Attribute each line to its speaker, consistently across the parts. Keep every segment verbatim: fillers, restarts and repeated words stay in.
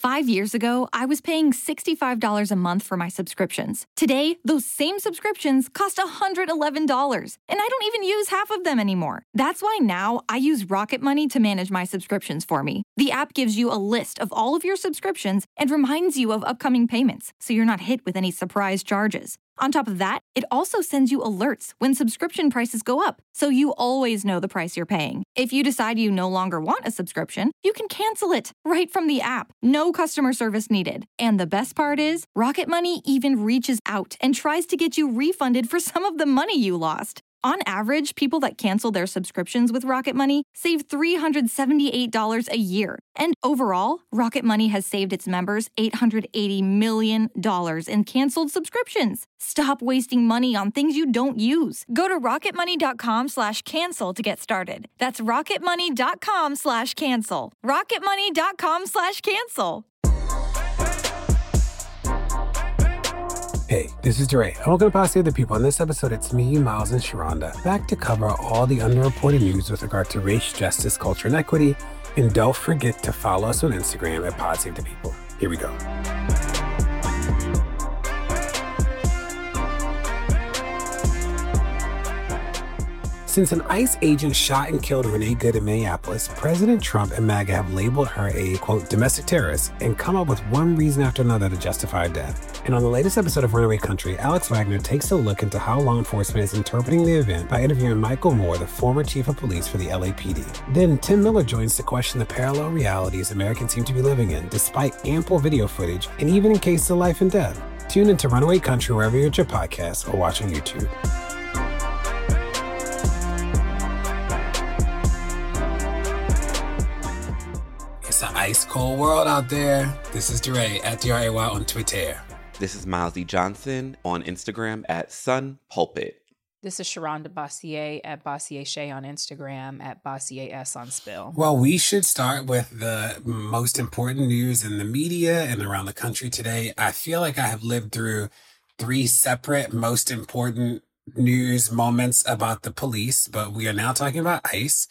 Speaker 1: Five years ago, I was paying sixty-five dollars a month for my subscriptions. Today, those same subscriptions cost one hundred eleven dollars, and I don't even use half of them anymore. That's why now I use Rocket Money to manage my subscriptions for me. The app gives you a list of all of your subscriptions and reminds you of upcoming payments, so you're not hit with any surprise charges. On top of that, it also sends you alerts when subscription prices go up, so you always know the price you're paying. If you decide you no longer want a subscription, you can cancel it right from the app. No customer service needed. And the best part is, Rocket Money even reaches out and tries to get you refunded for some of the money you lost. On average, people that cancel their subscriptions with Rocket Money save three hundred seventy-eight dollars a year. And overall, Rocket Money has saved its members eight hundred eighty million dollars in canceled subscriptions. Stop wasting money on things you don't use. Go to rocketmoney.com slash cancel to get started. That's rocketmoney.com slash cancel. rocketmoney.com slash cancel.
Speaker 2: Hey, this is DeRay. And welcome to Posse of the People. In this episode, it's me, Miles, and Sharonda, back to cover all the underreported news with regard to race, justice, culture, and equity. And don't forget to follow us on Instagram at Posse of the People. Here we go. Since an ICE agent shot and killed Renee Good in Minneapolis, President Trump and MAGA have labeled her a, quote, domestic terrorist and come up with one reason after another to justify death. And on the latest episode of Runaway Country, Alex Wagner takes a look into how law enforcement is interpreting the event by interviewing Michael Moore, the former chief of police for the L A P D. Then Tim Miller joins to question the parallel realities Americans seem to be living in, despite ample video footage and even in cases of life and death. Tune into Runaway Country wherever you get your podcasts or watch on YouTube. It's an ice cold world out there. This is DeRay at D R A Y on Twitter.
Speaker 3: This is Miles E. Johnson on Instagram at Sun Pulpit.
Speaker 4: This is Sharonda Bossier at Bossier Shay on Instagram, at Bossier S on Spill.
Speaker 2: Well, we should start with the most important news in the media and around the country today. I feel like I have lived through three separate most important news moments about the police, but we are now talking about ICE.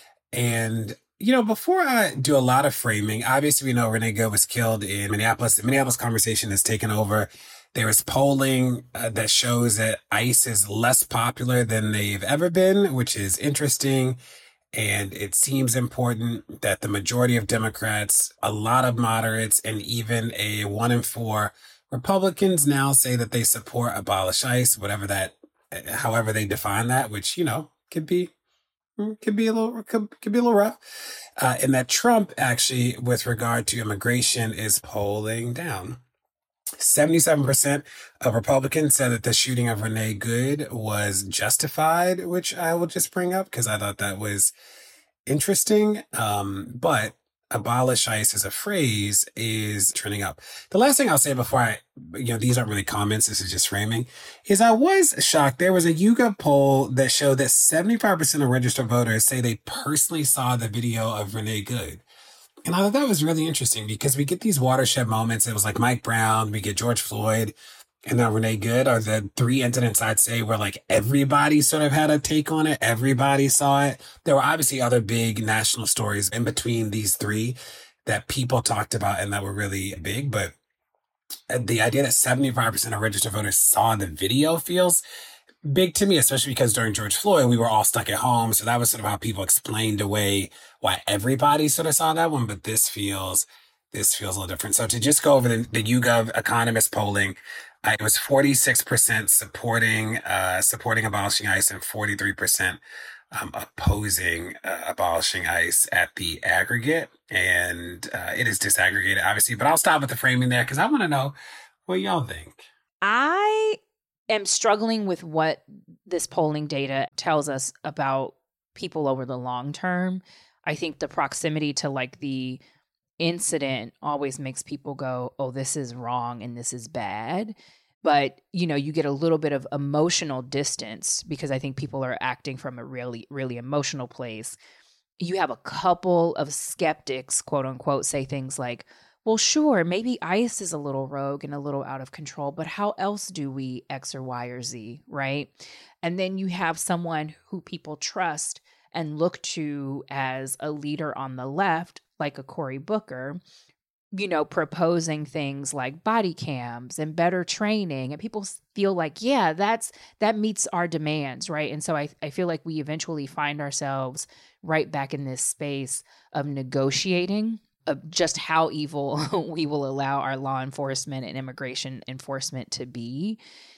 Speaker 2: And you know, before I do a lot of framing, obviously we know Renee Good was killed in Minneapolis. The Minneapolis conversation has taken over. There is polling uh, that shows that ICE is less popular than they've ever been, which is interesting. And it seems important that the majority of Democrats, a lot of moderates, and even a one in four Republicans now say that they support abolish ICE, whatever that, however they define that, which, you know, could be Could be a little, could, could be a little rough. Uh, and that Trump actually, with regard to immigration, is polling down. seventy-seven percent of Republicans said that the shooting of Renee Good was justified, which I will just bring up because I thought that was interesting. Um, but abolish ICE as a phrase is trending up. The last thing I'll say before I, you know, these aren't really comments, this is just framing, is I was shocked. There was a YouGov poll that showed that seventy-five percent of registered voters say they personally saw the video of Renee Good. And I thought that was really interesting because we get these watershed moments. It was like Mike Brown, we get George Floyd, and now Renee Good are the three incidents I'd say where like everybody sort of had a take on it. Everybody saw it. There were obviously other big national stories in between these three that people talked about and that were really big. But the idea that seventy-five percent of registered voters saw the video feels big to me, especially because during George Floyd, we were all stuck at home. So that was sort of how people explained away why everybody sort of saw that one. But this feels, this feels a little different. So to just go over the, the YouGov Economist polling, Uh, it was forty-six percent supporting uh, supporting abolishing ICE and forty-three percent um, opposing uh, abolishing ICE at the aggregate. And uh, it is disaggregated, obviously. But I'll stop with the framing there because I want to know what y'all think.
Speaker 4: I am struggling with what this polling data tells us about people over the long term. I think the proximity to like the incident always makes people go, oh, this is wrong and this is bad. But, you know, you get a little bit of emotional distance because I think people are acting from a really, really emotional place. You have a couple of skeptics, quote unquote, say things like, well, sure, maybe ICE is a little rogue and a little out of control, but how else do we X or Y or Z, right? And then you have someone who people trust and look to as a leader on the left, like a Cory Booker, you know, proposing things like body cams and better training, and people feel like, yeah, that's that meets our demands, right? And so I, I feel like we eventually find ourselves right back in this space of negotiating of just how evil we will allow our law enforcement and immigration enforcement to be.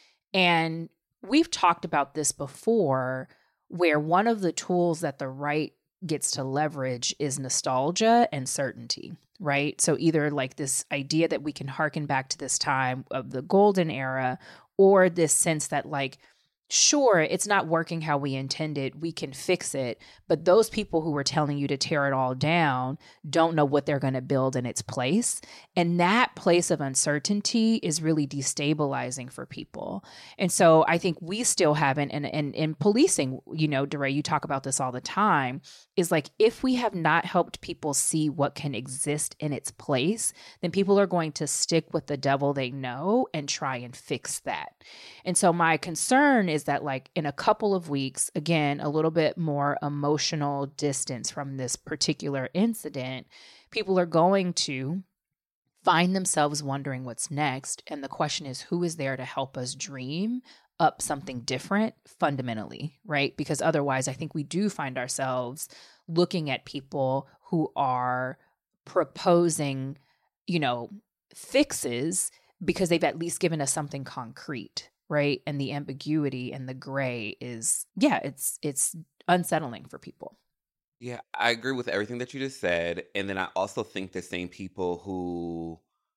Speaker 4: And we've talked about this before, where one of the tools that the right gets to leverage is nostalgia and certainty, right? So either like this idea that we can harken back to this time of the golden era, or this sense that like, sure, it's not working how we intended, we can fix it, but those people who were telling you to tear it all down don't know what they're going to build in its place. And that place of uncertainty is really destabilizing for people. And so I think we still haven't, and and in policing, you know, DeRay, you talk about this all the time, is like, if we have not helped people see what can exist in its place, then people are going to stick with the devil they know and try and fix that. And so my concern is that like in a couple of weeks, again, a little bit more emotional distance from this particular incident, people are going to find themselves wondering what's next. And the question is, who is there to help us dream up something different fundamentally, right? Because otherwise, I think we do find ourselves looking at people who are proposing, you know, fixes because they've at least given us something concrete, right? And the ambiguity and the gray is, yeah, it's it's unsettling for people.
Speaker 3: Yeah, I agree with everything that you just said. And then I also think the same people who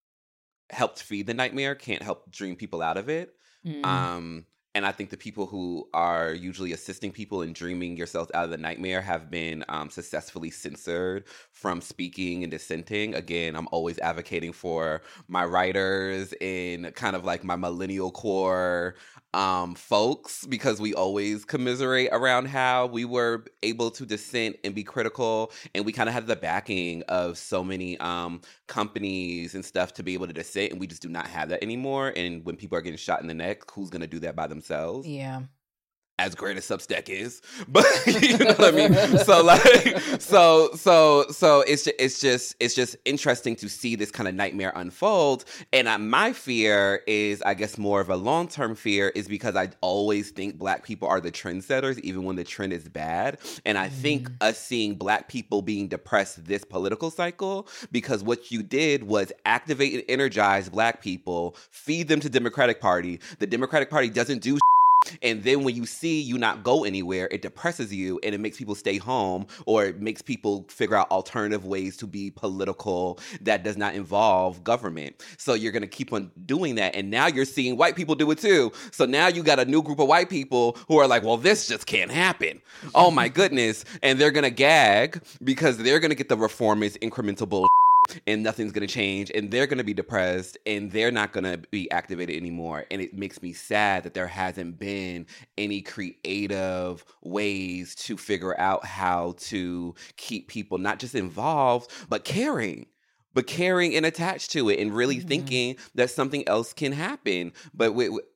Speaker 3: helped feed the nightmare can't help dream people out of it. Mm. Um, and I think the people who are usually assisting people in dreaming yourselves out of the nightmare have been um, successfully censored from speaking and dissenting. Again, I'm always advocating for my writers and kind of like my millennial core um, folks, because we always commiserate around how we were able to dissent and be critical. And we kind of had the backing of so many um, companies and stuff to be able to dissent. And we just do not have that anymore. And when people are getting shot in the neck, who's going to do that by themselves?
Speaker 4: Yeah.
Speaker 3: As great as Substack is, but you know what I mean. So like, so so so it's just, it's just it's just interesting to see this kind of nightmare unfold. And I, my fear is, I guess, more of a long term fear, is because I always think Black people are the trendsetters, even when the trend is bad. And I mm. think us seeing Black people being depressed this political cycle, because what you did was activate and energize Black people, feed them to Democratic Party. The Democratic Party doesn't do. And then when you see you not go anywhere, it depresses you and it makes people stay home, or it makes people figure out alternative ways to be political that does not involve government. So you're going to keep on doing that. And now you're seeing white people do it too. So now you got a new group of white people who are like, well, this just can't happen. Oh my goodness. And they're going to gag because they're going to get the reformist incremental bullshit. And nothing's going to change, and they're going to be depressed, and they're not going to be activated anymore. And it makes me sad that there hasn't been any creative ways to figure out how to keep people not just involved, but caring. But caring and attached to it, and really mm-hmm. thinking that something else can happen. But wait, wait,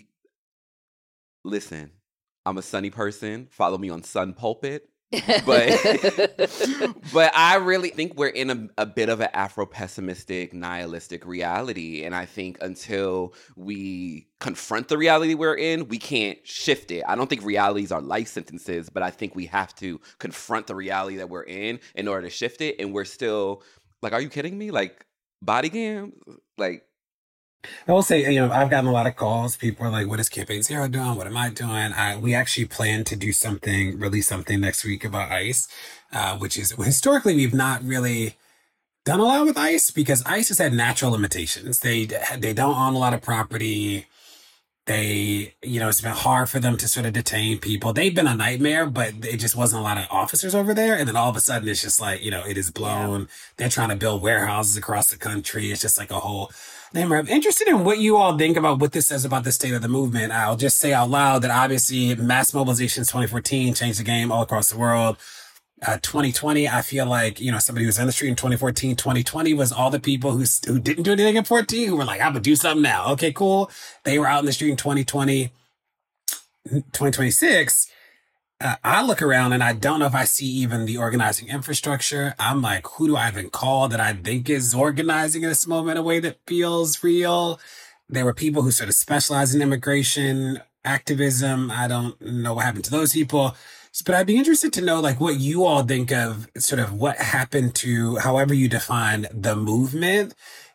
Speaker 3: listen, I'm a Sunny person. Follow me on Sun Pulpit. but but I really think we're in a, a bit of an Afro-pessimistic, nihilistic reality. And I think until we confront the reality we're in, we can't shift it. I don't think realities are life sentences, but I think we have to confront the reality that we're in in order to shift it. And we're still, like, are you kidding me? Like, body cams? Like,
Speaker 2: I will say, you know, I've gotten a lot of calls. People are like, what is Campaign Zero doing? What am I doing? I, we actually plan to do something, release something next week about ICE, uh, which is, historically, we've not really done a lot with ICE because ICE has had natural limitations. They, they don't own a lot of property. They, you know, it's been hard for them to sort of detain people. They've been a nightmare, but it just wasn't a lot of officers over there. And then all of a sudden, it's just like, you know, it is blown. Yeah. They're trying to build warehouses across the country. It's just like a whole nightmare. I'm interested in what you all think about what this says about the state of the movement. I'll just say out loud that obviously mass mobilizations twenty fourteen changed the game all across the world. Uh, twenty twenty, I feel like, you know, somebody who was in the street in twenty fourteen, twenty twenty was all the people who, who didn't do anything in fourteen, who were like, I'm gonna do something now. Okay, cool. They were out in the street in twenty twenty. twenty twenty-six, Uh, I look around and I don't know if I see even the organizing infrastructure. I'm like, who do I even call that I think is organizing in this moment in a way that feels real? There were people who sort of specialize in immigration activism. I don't know what happened to those people. But I'd be interested to know, like, what you all think of sort of what happened to, however you define the movement,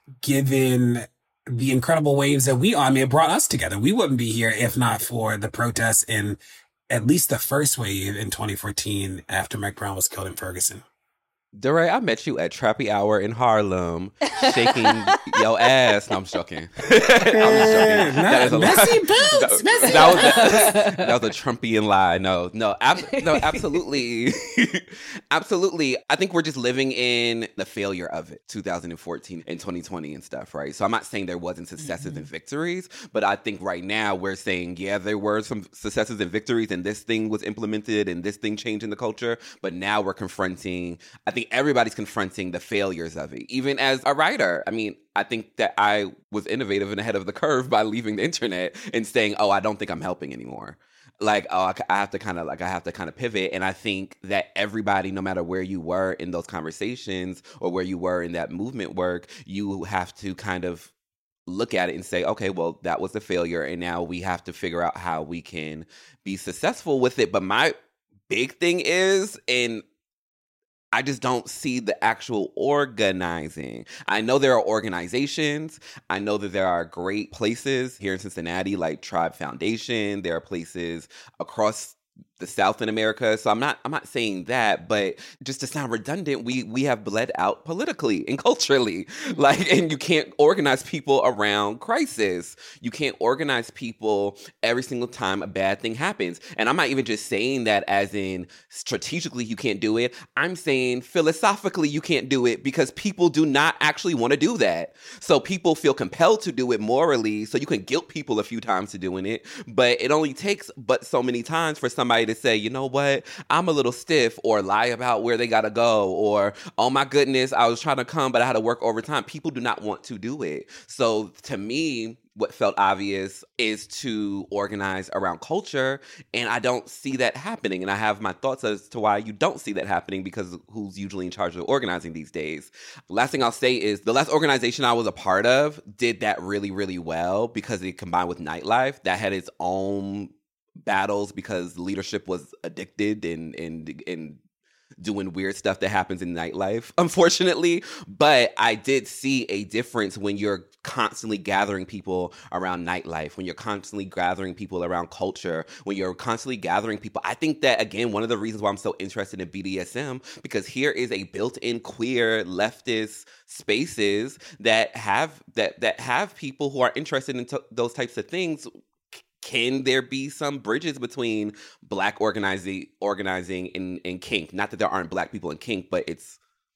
Speaker 2: given the incredible waves that we, I mean, it brought us together. We wouldn't be here if not for the protests in at least the first wave in twenty fourteen after Mike Brown was killed in Ferguson.
Speaker 3: DeRay, I met you at Trappy Hour in Harlem, shaking your ass. No, I'm joking. I'm just joking. That is a
Speaker 2: messy boots.
Speaker 3: That, messy. That, was, that, that was a Trumpian lie. No, no, ab- no, absolutely, absolutely. I think we're just living in the failure of it, two thousand fourteen and twenty twenty and stuff, right? So I'm not saying there wasn't successes mm-hmm. and victories, but I think right now we're saying, yeah, there were some successes and victories, and this thing was implemented, and this thing changed in the culture. But now we're confronting. I think everybody's confronting the failures of it. Even as a writer, I mean, I think that I was innovative and ahead of the curve by leaving the internet and saying, oh, I don't think I'm helping anymore. Like, oh, I have to kind of like, I have to kind of pivot. And I think that everybody, no matter where you were in those conversations or where you were in that movement work, you have to kind of look at it and say, okay, well, that was a failure. And now we have to figure out how we can be successful with it. But my big thing is, and I just don't see the actual organizing. I know there are organizations. I know that there are great places here in Cincinnati, like Tribe Foundation. There are places across the South in America. So I'm not I'm not saying that, but just to sound redundant, we we have bled out politically and culturally. Like, and you can't organize people around crisis. You can't organize people every single time a bad thing happens. And I'm not even just saying that as in strategically you can't do it. I'm saying philosophically you can't do it because people do not actually want to do that. So people feel compelled to do it morally, so you can guilt people a few times to doing it, but it only takes but so many times for somebody to say, you know what, I'm a little stiff, or lie about where they gotta go, or, oh my goodness, I was trying to come, but I had to work overtime. People do not want to do it. So to me, what felt obvious is to organize around culture, and I don't see that happening. And I have my thoughts as to why you don't see that happening, because who's usually in charge of organizing these days. Last thing I'll say is the last organization I was a part of did that really, really well because it combined with nightlife. That had its own battles because leadership was addicted and and and doing weird stuff that happens in nightlife, unfortunately. But I did see a difference when you're constantly gathering people around nightlife, when you're constantly gathering people around culture, when you're constantly gathering people. I think that, again, one of the reasons why I'm so interested in B D S M, because here is a built-in queer leftist spaces that have that that have people who are interested in t- those types of things. Can there be some bridges between Black organizing, organizing and, and kink? Not that there aren't Black people in kink, but it's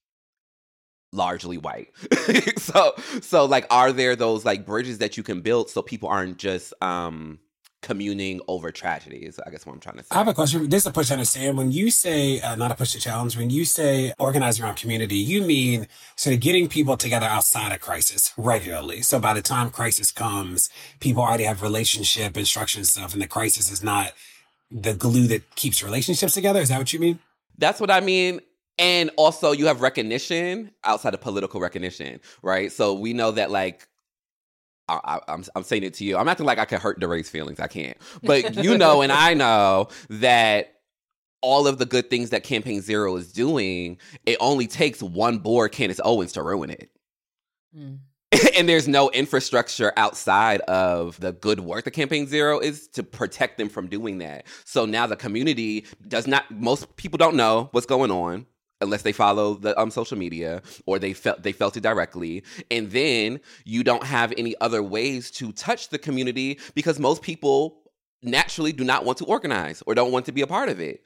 Speaker 3: largely white. so, so like, are there those like bridges that you can build so people aren't just um, communing over tragedies? I guess what I'm trying to say.
Speaker 2: I have a question. This is a push to understand. When you say, uh, not a push to challenge, when you say organizing around community, you mean sort of getting people together outside of crisis regularly. So by the time crisis comes, people already have relationship and structure and stuff, and the crisis is not the glue that keeps relationships together. Is that what you mean?
Speaker 3: That's what I mean. And also you have recognition outside of political recognition, right? So we know that, like, I, I, I'm I'm saying it to you. I'm acting like I can hurt DeRay's feelings. I can't. But you know and I know that all of the good things that Campaign Zero is doing, it only takes one board, Candace Owens, to ruin it. Mm. And there's no infrastructure outside of the good work that Campaign Zero is to protect them from doing that. So now the community does not, most people don't know what's going on unless they follow the um, social media or they felt they felt it directly. And then you don't have any other ways to touch the community because most people naturally do not want to organize or don't want to be a part of it.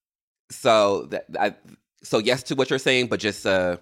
Speaker 3: So that I, so yes to what you're saying, but just uh,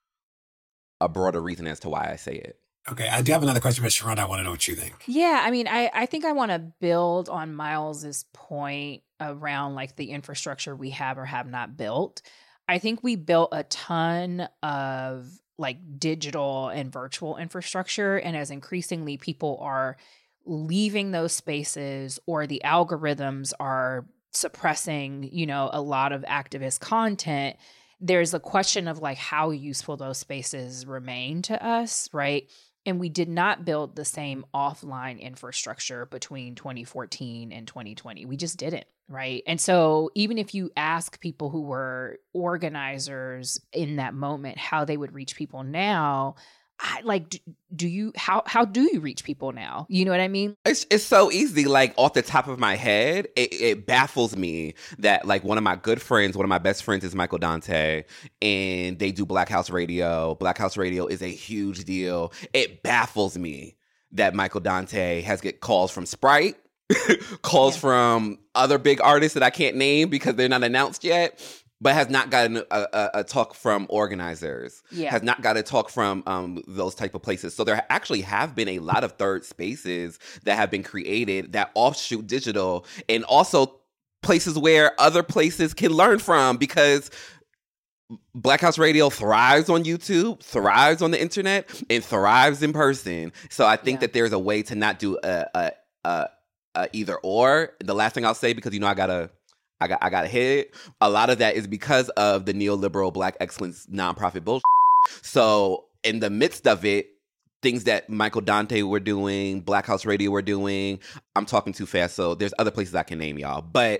Speaker 3: a broader reason as to why I say it.
Speaker 2: Okay, I do have another question, but Sharonda, I want to know what you think.
Speaker 4: Yeah, I mean, I, I think I want to build on Miles's point around like the infrastructure we have or have not built. I think we built a ton of like digital and virtual infrastructure. And as increasingly people are leaving those spaces or the algorithms are suppressing, you know, a lot of activist content, there's a question of like how useful those spaces remain to us, right? And we did not build the same offline infrastructure between twenty fourteen and twenty twenty. We just didn't, right? And so even if you ask people who were organizers in that moment how they would reach people now, I, like, do, do you, how how do you reach people now? You know what I mean?
Speaker 3: It's it's so easy. Like, off the top of my head, it, it baffles me that, like, one of my good friends, one of my best friends is Michael Dante, and they do Black House Radio. Black House Radio is a huge deal. It baffles me that Michael Dante has get calls from Sprite, calls yeah. from other big artists that I can't name because they're not announced yet, but has not gotten a, a, a talk from organizers,
Speaker 4: yeah.
Speaker 3: has not got a talk from um, those type of places. So there actually have been a lot of third spaces that have been created that offshoot digital, and also places where other places can learn from, because Black House Radio thrives on YouTube, thrives on the internet, and thrives in person. So I think yeah. that there's a way to not do a, a, a, a either or. The last thing I'll say, because, you know, I gotta... I got I got to hit it. A lot of that is because of the neoliberal Black excellence nonprofit bullshit. So in the midst of it, things that Michael Dante were doing, Black House Radio were doing, I'm talking too fast, so there's other places I can name, y'all. But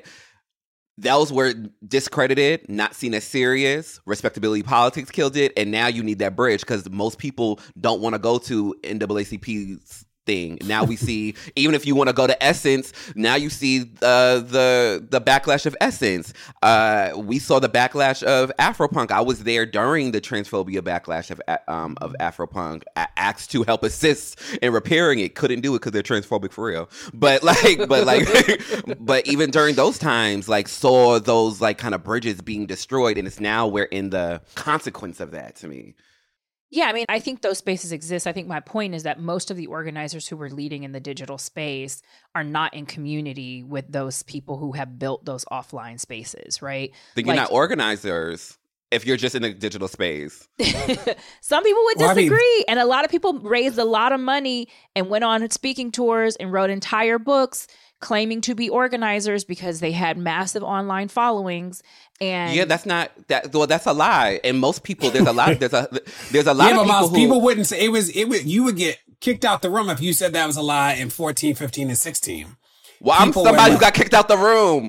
Speaker 3: those were discredited, not seen as serious. Respectability politics killed it, and now you need that bridge because most people don't want to go to N double A C P's thing. Now we see, even if you want to go to Essence, now you see uh, the the backlash of Essence. Uh, we saw the backlash of Afropunk. I was there during the transphobia backlash of um, of Afropunk. I asked to help assist in repairing it. Couldn't do it because they're transphobic for real. But like, but like, but even during those times, like, saw those like kind of bridges being destroyed, and it's now we're in the consequence of that. To me.
Speaker 4: Yeah, I mean, I think those spaces exist. I think my point is that most of the organizers who were leading in the digital space are not in community with those people who have built those offline spaces, right?
Speaker 3: Then you're like, not organizers if you're just in the digital space.
Speaker 4: Some people would
Speaker 2: well,
Speaker 4: disagree.
Speaker 2: I mean,
Speaker 4: and a lot of people raised a lot of money and went on speaking tours and wrote entire books claiming to be organizers because they had massive online followings. And
Speaker 3: yeah, that's not that. Well, that's a lie. And most people, there's a lot. There's a there's a lot
Speaker 2: yeah,
Speaker 3: of people.
Speaker 2: Miles,
Speaker 3: who,
Speaker 2: people wouldn't say it was. It would. You would get kicked out the room if you said that was a lie in fourteen, fifteen, and sixteen.
Speaker 3: Well,
Speaker 2: people
Speaker 3: I'm somebody
Speaker 2: were,
Speaker 3: who got kicked out the room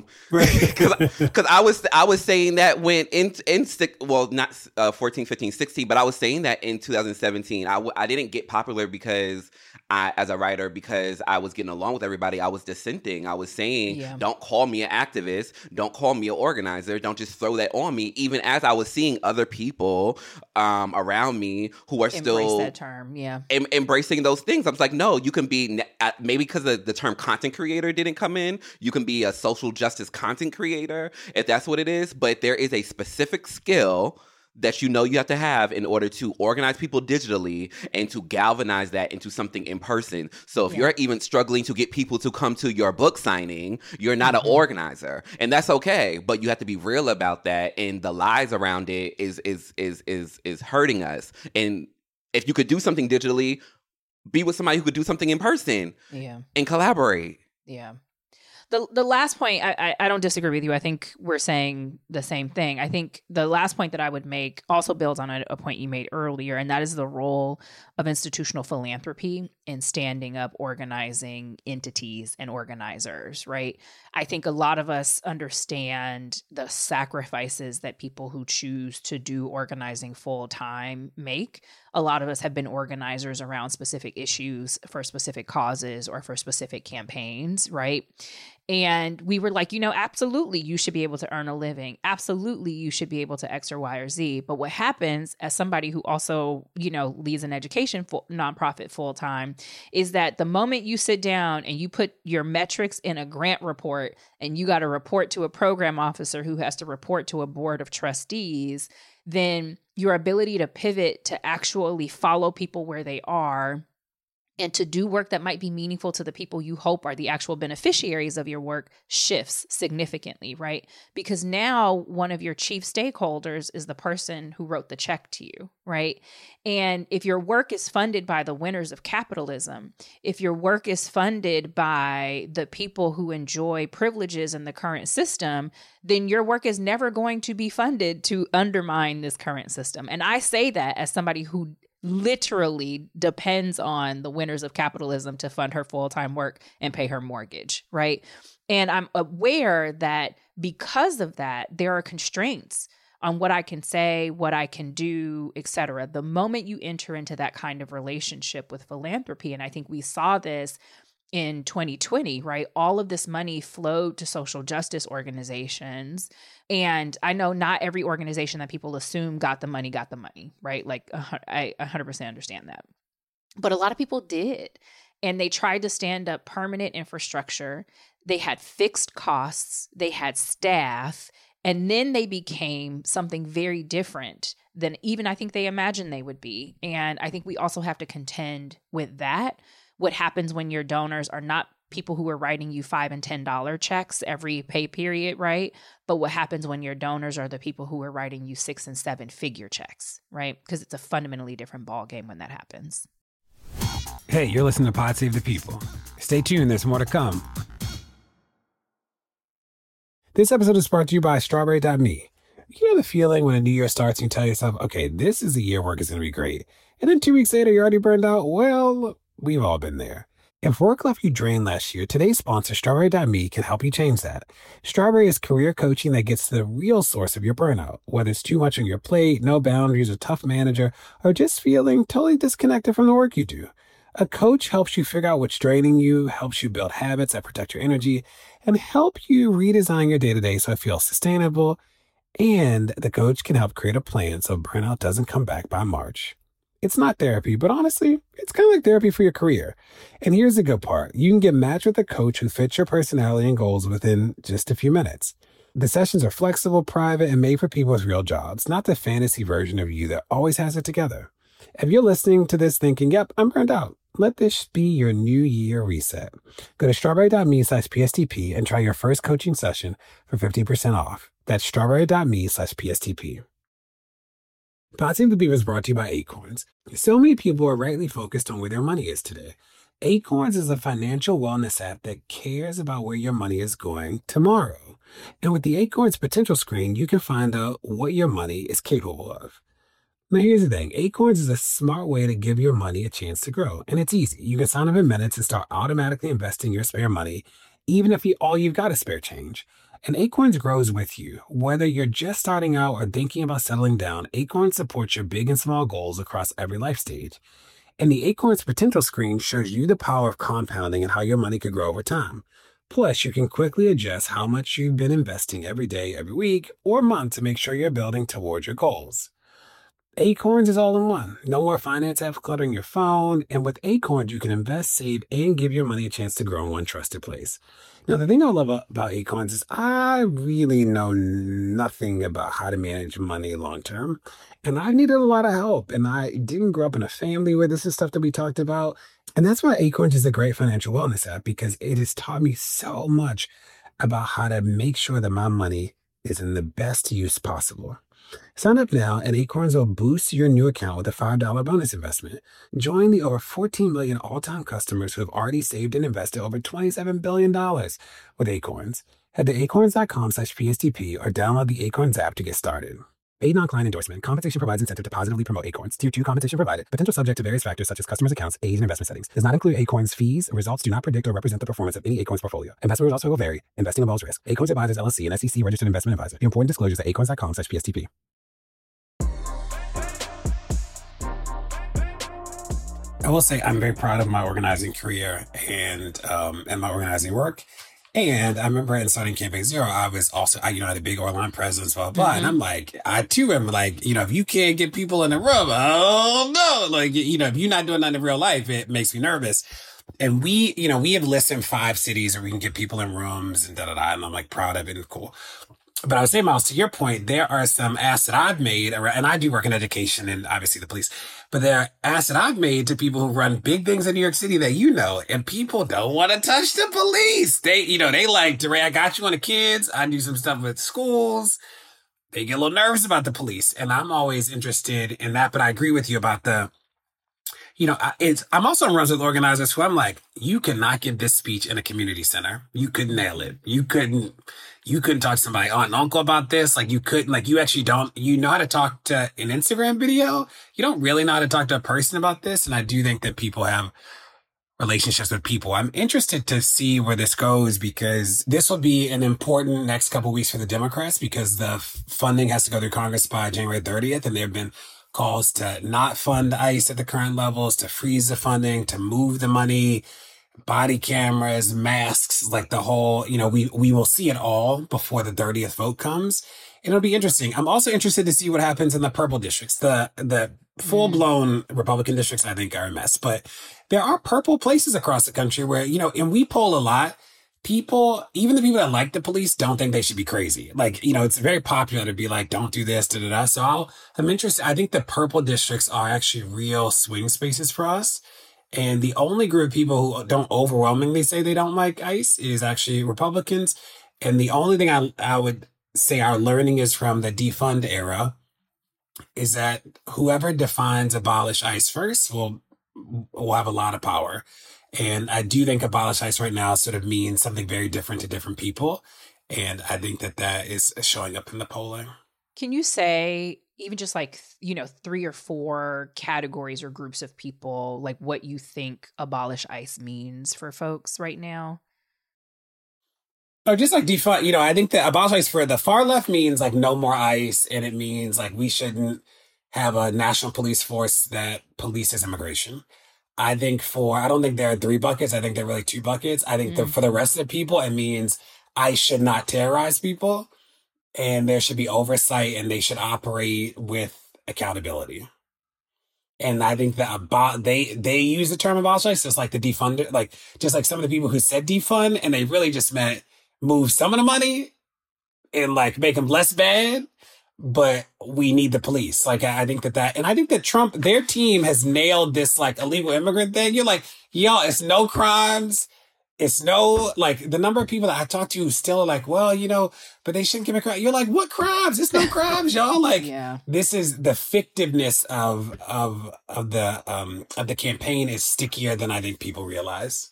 Speaker 3: because I was I was saying that when in in well not uh, fourteen, fifteen, sixteen, but I was saying that in two thousand seventeen. I w- I didn't get popular because. I, as a writer, because I was getting along with everybody, I was dissenting. I was saying, yeah. don't call me an activist. Don't call me an organizer. Don't just throw that on me. Even as I was seeing other people um, around me who are
Speaker 4: Embrace
Speaker 3: still
Speaker 4: that term, yeah,
Speaker 3: em- embracing those things. I was like, no, you can be maybe because the, the term content creator didn't come in. You can be a social justice content creator if that's what it is. But there is a specific skill that you know you have to have in order to organize people digitally and to galvanize that into something in person. So if yeah. you're even struggling to get people to come to your book signing, you're not mm-hmm. an organizer. And that's okay. But you have to be real about that. And the lies around it is is is is is hurting us. And if you could do something digitally, be with somebody who could do something in person
Speaker 4: yeah.
Speaker 3: and collaborate.
Speaker 4: Yeah. The the last point, I, I I don't disagree with you. I think we're saying the same thing. I think the last point that I would make also builds on a, a point you made earlier, and that is the role of institutional philanthropy in standing up, organizing entities and organizers, right? I think a lot of us understand the sacrifices that people who choose to do organizing full time make. A lot of us have been organizers around specific issues for specific causes or for specific campaigns, right? And we were like, you know, absolutely, you should be able to earn a living. Absolutely, you should be able to X or Y or Z. But what happens as somebody who also, you know, leads an education full, nonprofit full time is that the moment you sit down and you put your metrics in a grant report and you got to report to a program officer who has to report to a board of trustees, then your ability to pivot to actually follow people where they are and to do work that might be meaningful to the people you hope are the actual beneficiaries of your work shifts significantly, right? Because now one of your chief stakeholders is the person who wrote the check to you, right? And if your work is funded by the winners of capitalism, if your work is funded by the people who enjoy privileges in the current system, then your work is never going to be funded to undermine this current system. And I say that as somebody who literally depends on the winners of capitalism to fund her full-time work and pay her mortgage, right? And I'm aware that because of that, there are constraints on what I can say, what I can do, et cetera. The moment you enter into that kind of relationship with philanthropy, and I think we saw this in twenty twenty, right? All of this money flowed to social justice organizations. And I know not every organization that people assume got the money, got the money, right? Like I one hundred percent understand that. But a lot of people did. And they tried to stand up permanent infrastructure. They had fixed costs. They had staff. And then they became something very different than even I think they imagined they would be. And I think we also have to contend with that. What happens when your donors are not people who are writing you five and ten dollar checks every pay period, right? But what happens when your donors are the people who are writing you six and seven figure checks, right? Because it's a fundamentally different ballgame when that happens.
Speaker 2: Hey, you're listening to Pod Save the People. Stay tuned, there's more to come. This episode is brought to you by Strawberry dot me. You know the feeling when a new year starts and you tell yourself, okay, this is a year work is going to be great. And then two weeks later, you're already burned out? Well, we've all been there. If work left you drained last year, today's sponsor, Strawberry dot me, can help you change that. Strawberry is career coaching that gets to the real source of your burnout. Whether it's too much on your plate, no boundaries, a tough manager, or just feeling totally disconnected from the work you do. A coach helps you figure out what's draining you, helps you build habits that protect your energy, and help you redesign your day-to-day so it feels sustainable. And the coach can help create a plan so burnout doesn't come back by March. It's not therapy, but honestly, it's kind of like therapy for your career. And here's the good part. You can get matched with a coach who fits your personality and goals within just a few minutes. The sessions are flexible, private, and made for people with real jobs, not the fantasy version of you that always has it together. If you're listening to this thinking, yep, I'm burned out, let this be your new year reset. Go to strawberry dot me slash P S T P and try your first coaching session for fifty percent off. That's strawberry dot me slash P S T P. Pod Save the People is brought to you by Acorns. So many people are rightly focused on where their money is today. Acorns is a financial wellness app that cares about where your money is going tomorrow. And with the Acorns potential screen, you can find out what your money is capable of. Now, here's the thing. Acorns is a smart way to give your money a chance to grow. And it's easy. You can sign up in minutes and start automatically investing your spare money, even if you, all you've got is spare change. And Acorns grows with you. Whether you're just starting out or thinking about settling down, Acorns supports your big and small goals across every life stage. And the Acorns potential screen shows you the power of compounding and how your money could grow over time. Plus, you can quickly adjust how much you've been investing every day, every week, or month to make sure you're building towards your goals. Acorns is all in one. No more finance apps cluttering your phone. And with Acorns, you can invest, save, and give your money a chance to grow in one trusted place. Now, the thing I love about Acorns is I really know nothing about how to manage money long term. And I needed a lot of help. And I didn't grow up in a family where this is stuff that we talked about. And that's why Acorns is a great financial wellness app, because it has taught me so much about how to make sure that my money is in the best use possible. Sign up now and Acorns will boost your new account with a five dollar bonus investment. Join the over fourteen million all-time customers who have already saved and invested over twenty-seven billion dollars with Acorns. Head to acorns.com slash PSTP or download the Acorns app to get started. Paid non-client endorsement. Compensation provides incentive to positively promote Acorns. Tier two compensation provided. Potential subject to various factors such as customers' accounts, age, and investment settings. Does not include Acorns fees. Results do not predict or represent the performance of any Acorns portfolio. Investment results will vary. Investing involves risk. Acorns Advisors L L C, an S E C registered investment advisor. The important disclosures at acorns.com slash PSTP. I will say I'm very proud of my organizing career and um, and my organizing work. And I remember in starting Campaign Zero, I was also, I, you know, had a big online presence, blah, blah. Mm-hmm. And I'm like, I too am like, you know, if you can't get people in the room, oh no, like, you know, if you're not doing that in real life, it makes me nervous. And we, you know, we have listed five cities where we can get people in rooms and da da da. And I'm like proud of it and cool. But I would say, Miles, to your point, there are some asks that I've made, and I do work in education and obviously the police, but there are asks that I've made to people who run big things in New York City that you know, and people don't want to touch the police. They, you know, they like, DeRay, I got you on the kids. I do some stuff with schools. They get a little nervous about the police. And I'm always interested in that, but I agree with you about the, you know, it's, I'm also on runs with organizers who I'm like, you cannot give this speech in a community center. You couldn't nail it. You couldn't, you couldn't talk to somebody, aunt and uncle about this. Like you couldn't, like you actually don't, you know how to talk to an Instagram video. You don't really know how to talk to a person about this. And I do think that people have relationships with people. I'm interested to see where this goes because this will be an important next couple of weeks for the Democrats because the funding has to go through Congress by January thirtieth. And there have been calls to not fund ICE at the current levels, to freeze the funding, to move the money, body cameras, masks, like the whole, you know, we, we will see it all before the thirtieth vote comes. And it'll be interesting. I'm also interested to see what happens in the purple districts. The, the full blown Republican districts, I think, are a mess, but there are purple places across the country where, you know, and we poll a lot. People, even the people that like the police, don't think they should be crazy. Like, you know, it's very popular to be like, don't do this, da da da. So I'll, I'm interested. I think the purple districts are actually real swing spaces for us. And the only group of people who don't overwhelmingly say they don't like ICE is actually Republicans. And the only thing I, I would say our learning is from the defund era is that whoever defines abolish ICE first will, will have a lot of power. And I do think abolish ICE right now sort of means something very different to different people. And I think that that is showing up in the polling.
Speaker 4: Can you say even just like, you know, three or four categories or groups of people, like what you think abolish ICE means for folks right now?
Speaker 2: Oh, just like defund, you know, I think that abolish ICE for the far left means like no more ICE. And it means like we shouldn't have a national police force that polices immigration. I think for, I don't think there are three buckets. I think there are really two buckets. I think mm. that for the rest of the people, it means I should not terrorize people and there should be oversight and they should operate with accountability. And I think that about, they, they use the term abolish ICE just like the defund, like just like some of the people who said defund and they really just meant move some of the money and like make them less bad. But we need the police. Like, I think that that, and I think that Trump, their team has nailed this like illegal immigrant thing. You're like, y'all, it's no crimes. It's no, like the number of people that I talk to still are like, well, you know, but they shouldn't commit crime. You're like, what crimes? It's no crimes, y'all. Like, yeah. This is the fictiveness of, of, of the, um, of the campaign is stickier than I think people realize.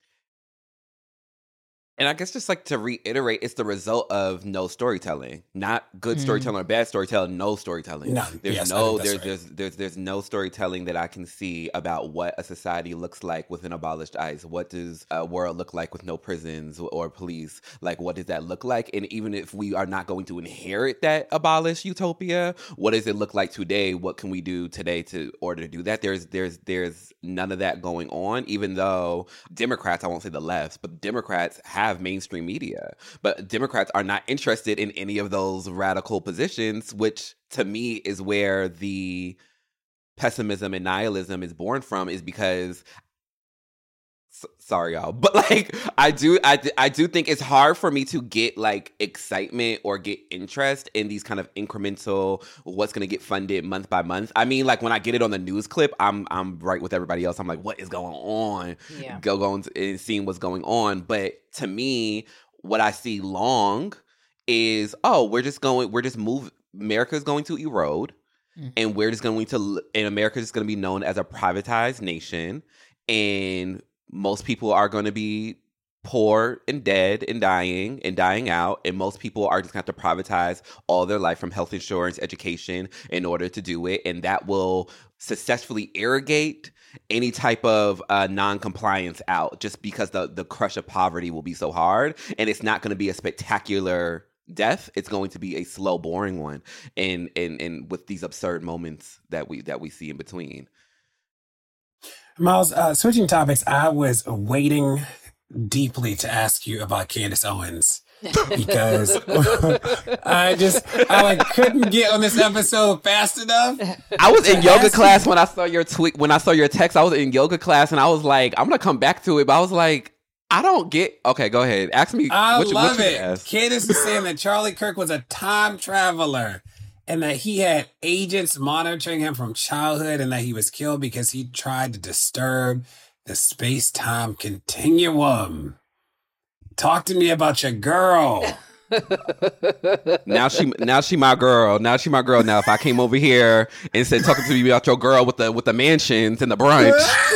Speaker 3: And I guess just like to reiterate, it's the result of no storytelling, not good storytelling mm. or bad storytelling. No storytelling. No, there's yes, no there's, right. there's there's there's no storytelling that I can see about what a society looks like with an abolished ICE. What does a world look like with no prisons or police? Like, what does that look like? And even if we are not going to inherit that abolished utopia, what does it look like today? What can we do today to order to do that? There's there's there's none of that going on. Even though Democrats, I won't say the left, but Democrats have have mainstream media, but Democrats are not interested in any of those radical positions, which to me is where the pessimism and nihilism is born from, is because sorry y'all, but like I do I, I do think it's hard for me to get like excitement or get interest in these kind of incremental what's going to get funded month by month. I mean, like when I get it on the news clip, I'm I'm right with everybody else. I'm like, what is going on? Yeah. Go going and seeing what's going on. But to me, what I see long is, oh, we're just going we're just move America's going to erode mm-hmm. and we're just going to and America's just going to be known as a privatized nation, and most people are going to be poor and dead and dying and dying out. And most people are just going to have to privatize all their life from health insurance, education in order to do it. And that will successfully irrigate any type of uh, non-compliance out, just because the, the crush of poverty will be so hard. And it's not going to be a spectacular death. It's going to be a slow, boring one. And, and, and with these absurd moments that we, that we see in between.
Speaker 2: Miles, uh, switching topics, I was waiting deeply to ask you about Candace Owens because I just, I like couldn't get on this episode fast enough.
Speaker 3: I was in yoga class you. when I saw your tweet, when I saw your text, I was in yoga class and I was like, I'm going to come back to it. But I was like, I don't get. Okay, go ahead. Ask me.
Speaker 2: I
Speaker 3: what you,
Speaker 2: love
Speaker 3: what you
Speaker 2: it.
Speaker 3: ask?
Speaker 2: Candace is saying that Charlie Kirk was a time traveler and that he had agents monitoring him from childhood and that he was killed because he tried to disturb the space-time continuum. Talk to me about your girl.
Speaker 3: Now she, now she my girl. Now she my girl. Now if I came over here and said talking to me about your girl with the with the mansions and the brunch,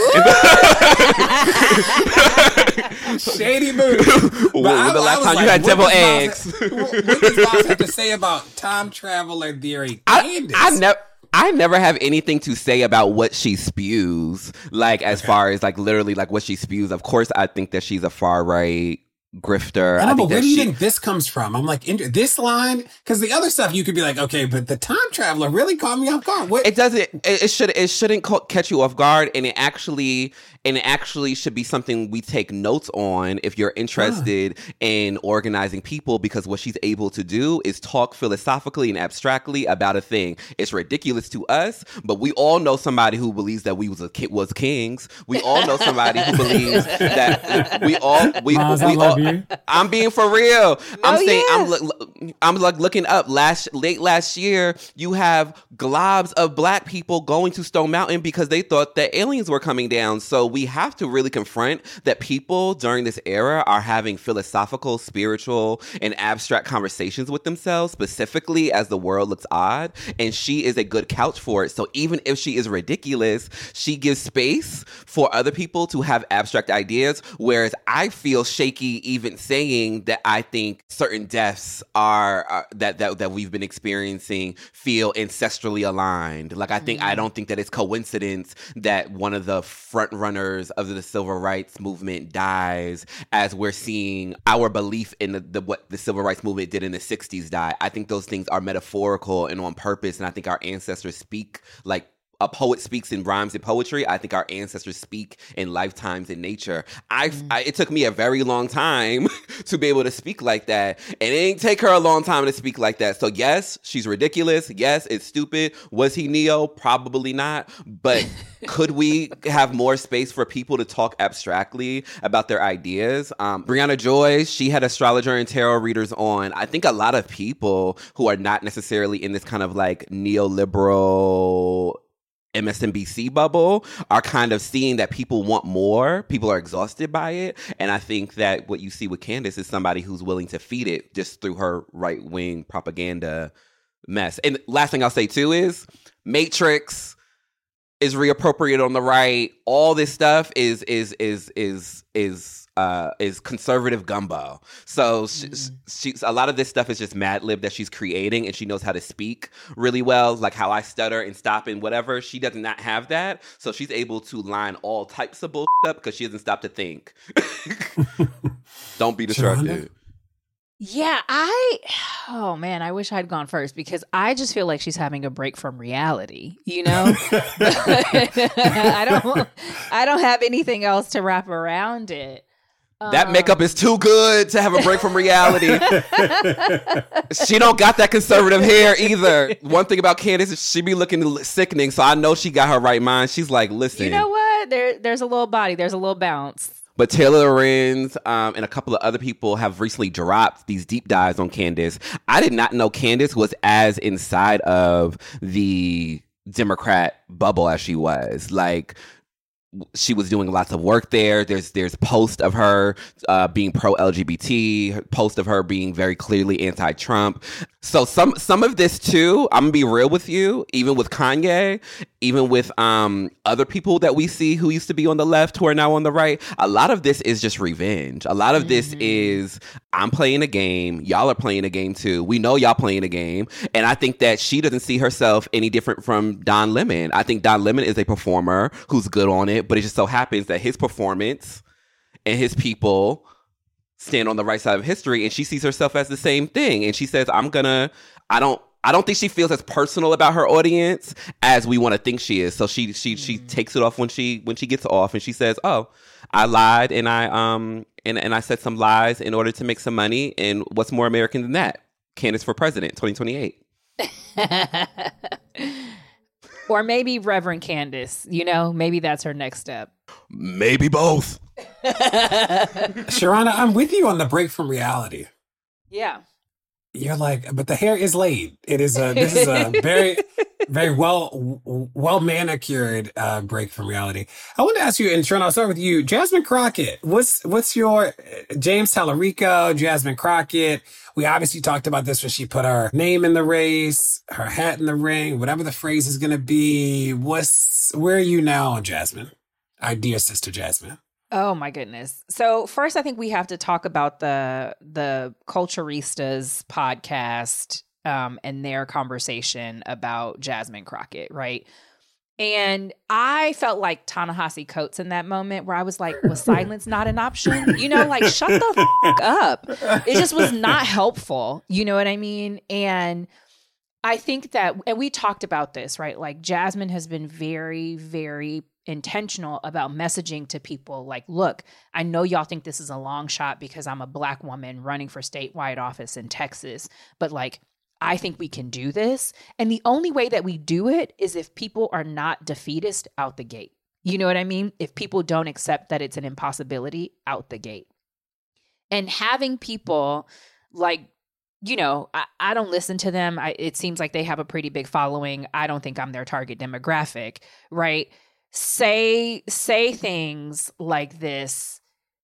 Speaker 2: shady move.
Speaker 3: when the last time you had devil eggs?
Speaker 2: Have, what does Boss have to say about time traveler theory?
Speaker 3: I, I never. I never have anything to say about what she spews, like as okay. far as like literally like what she spews. Of course, I think that she's a far right grifter.
Speaker 2: I know,
Speaker 3: I
Speaker 2: but where do you
Speaker 3: she,
Speaker 2: think this comes from? I'm like, in, this line, because the other stuff you could be like, okay, but the time traveler really caught me off guard. What?
Speaker 3: It doesn't. It, it should. It shouldn't ca- catch you off guard, and it actually, and it actually should be something we take notes on if you're interested huh. in organizing people. Because what she's able to do is talk philosophically and abstractly about a thing. It's ridiculous to us, but we all know somebody who believes that we was a was kings. We all know somebody who believes that we all we
Speaker 2: Miles,
Speaker 3: we all.
Speaker 2: You.
Speaker 3: I'm being for real.
Speaker 4: No,
Speaker 3: I'm saying
Speaker 4: yeah.
Speaker 3: I'm lo- I'm like looking up last late last year. You have globs of black people going to Stone Mountain because they thought that aliens were coming down. So we have to really confront that people during this era are having philosophical, spiritual, and abstract conversations with themselves, specifically as the world looks odd. And she is a good couch for it. So even if she is ridiculous, she gives space for other people to have abstract ideas. Whereas I feel shaky even saying that I think certain deaths are, are that, that that we've been experiencing feel ancestrally aligned. Like I think mm-hmm. I don't think that it's coincidence that one of the front runners of the civil rights movement dies as we're seeing our belief in the, the what the civil rights movement did in the sixties die. I think those things are metaphorical and on purpose, and I think our ancestors speak like a poet speaks in rhymes and poetry. I think our ancestors speak in lifetimes in nature. I, mm. I it took me a very long time to be able to speak like that. And it didn't take her a long time to speak like that. So yes, she's ridiculous. Yes, it's stupid. Was he Neo? Probably not. But could we have more space for people to talk abstractly about their ideas? Um, Brianna Joy, she had astrologer and tarot readers on. I think a lot of people who are not necessarily in this kind of like neoliberal M S N B C bubble are kind of seeing that people want more. People are exhausted by it. And I think that what you see with Candace is somebody who's willing to feed it just through her right-wing propaganda mess. And last thing I'll say too is Matrix is reappropriated on the right. All this stuff is is is is is uh, is conservative gumbo. So she, mm. she's a lot of this stuff is just Mad Lib that she's creating, and she knows how to speak really well, like how I stutter and stop and whatever. She does not have that, so she's able to line all types of bullshit up because she doesn't stop to think. Don't be distracted.
Speaker 4: Yeah, I, oh man, I wish I'd gone first because I just feel like she's having a break from reality, you know? I don't, I don't have anything else to wrap around it.
Speaker 3: That makeup is too good to have a break from reality. She don't got that conservative hair either. One thing about Candace is she be looking sickening, so I know she got her right mind. She's like, listen.
Speaker 4: You know what? There, there's a little body. There's a little bounce.
Speaker 3: But Taylor Lorenz um, and a couple of other people have recently dropped these deep dives on Candace. I did not know Candace was as inside of the Democrat bubble as she was. Like, she was doing lots of work there. There's there's posts of her uh, being pro-L G B T, post of her being very clearly anti-Trump. So some some of this too, I'm gonna be real with you, even with Kanye, even with um, other people that we see who used to be on the left who are now on the right, a lot of this is just revenge. A lot of mm-hmm. this is, I'm playing a game, y'all are playing a game too. We know y'all playing a game. And I think that she doesn't see herself any different from Don Lemon. I think Don Lemon is a performer who's good on it, but it just so happens that his performance and his people stand on the right side of history, and she sees herself as the same thing. And she says, I'm gonna, I don't, I don't think she feels as personal about her audience as we want to think she is. So she she mm-hmm. she takes it off when she when she gets off, and she says, "Oh, I lied and I um and, and I said some lies in order to make some money. And what's more American than that? Candace for president, twenty twenty-eight."
Speaker 4: Or maybe Reverend Candace. You know, maybe that's her next step.
Speaker 3: Maybe both.
Speaker 2: Sharana, I'm with you on the break from reality.
Speaker 4: Yeah.
Speaker 2: You're like, but the hair is laid. It is a, this is a very, very well, well manicured uh, break from reality. I want to ask you, and Sharana, I'll start with you. Jasmine Crockett, what's, what's your, James Tallarico, Jasmine Crockett. We obviously talked about this when she put her name in the race, her hat in the ring, whatever the phrase is going to be. What's, where are you now, Jasmine? Our dear sister, Jasmine.
Speaker 4: Oh my goodness. So first I think we have to talk about the the Culturistas podcast um, and their conversation about Jasmine Crockett, right? And I felt like Ta-Nehisi Coates in that moment where I was like, was silence not an option? You know, like shut the f- up. It just was not helpful. You know what I mean? And I think that, and we talked about this, right? Like Jasmine has been very, very intentional about messaging to people like, look, I know y'all think this is a long shot because I'm a Black woman running for statewide office in Texas, but like, I think we can do this. And the only way that we do it is if people are not defeatist out the gate. You know what I mean? If people don't accept that it's an impossibility out the gate. And having people like, you know, I, I don't listen to them. I, it seems like they have a pretty big following. I don't think I'm their target demographic, right? Say say things like this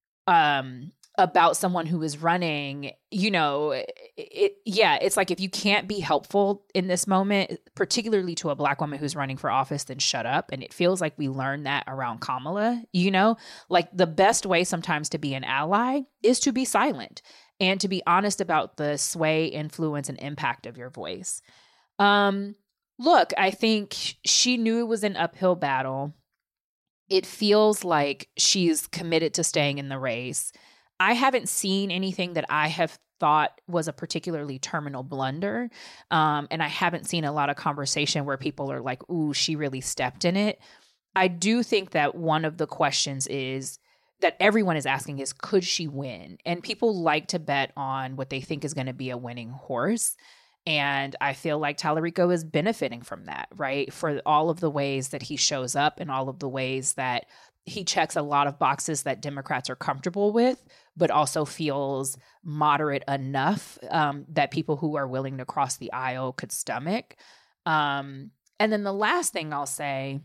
Speaker 4: um, about someone who is running, you know, it, it, yeah, it's like if you can't be helpful in this moment, particularly to a Black woman who's running for office, then shut up. And it feels like we learned that around Kamala, you know, like the best way sometimes to be an ally is to be silent and to be honest about the sway, influence, and impact of your voice. Um, Look, I think she knew it was an uphill battle. It feels like she's committed to staying in the race. I haven't seen anything that I have thought was a particularly terminal blunder. Um, and I haven't seen a lot of conversation where people are like, ooh, she really stepped in it. I do think that one of the questions is that everyone is asking is, could she win? And people like to bet on what they think is going to be a winning horse. And I feel like Tallarico is benefiting from that, right? For all of the ways that he shows up and all of the ways that he checks a lot of boxes that Democrats are comfortable with, but also feels moderate enough um, that people who are willing to cross the aisle could stomach. Um, and then the last thing I'll say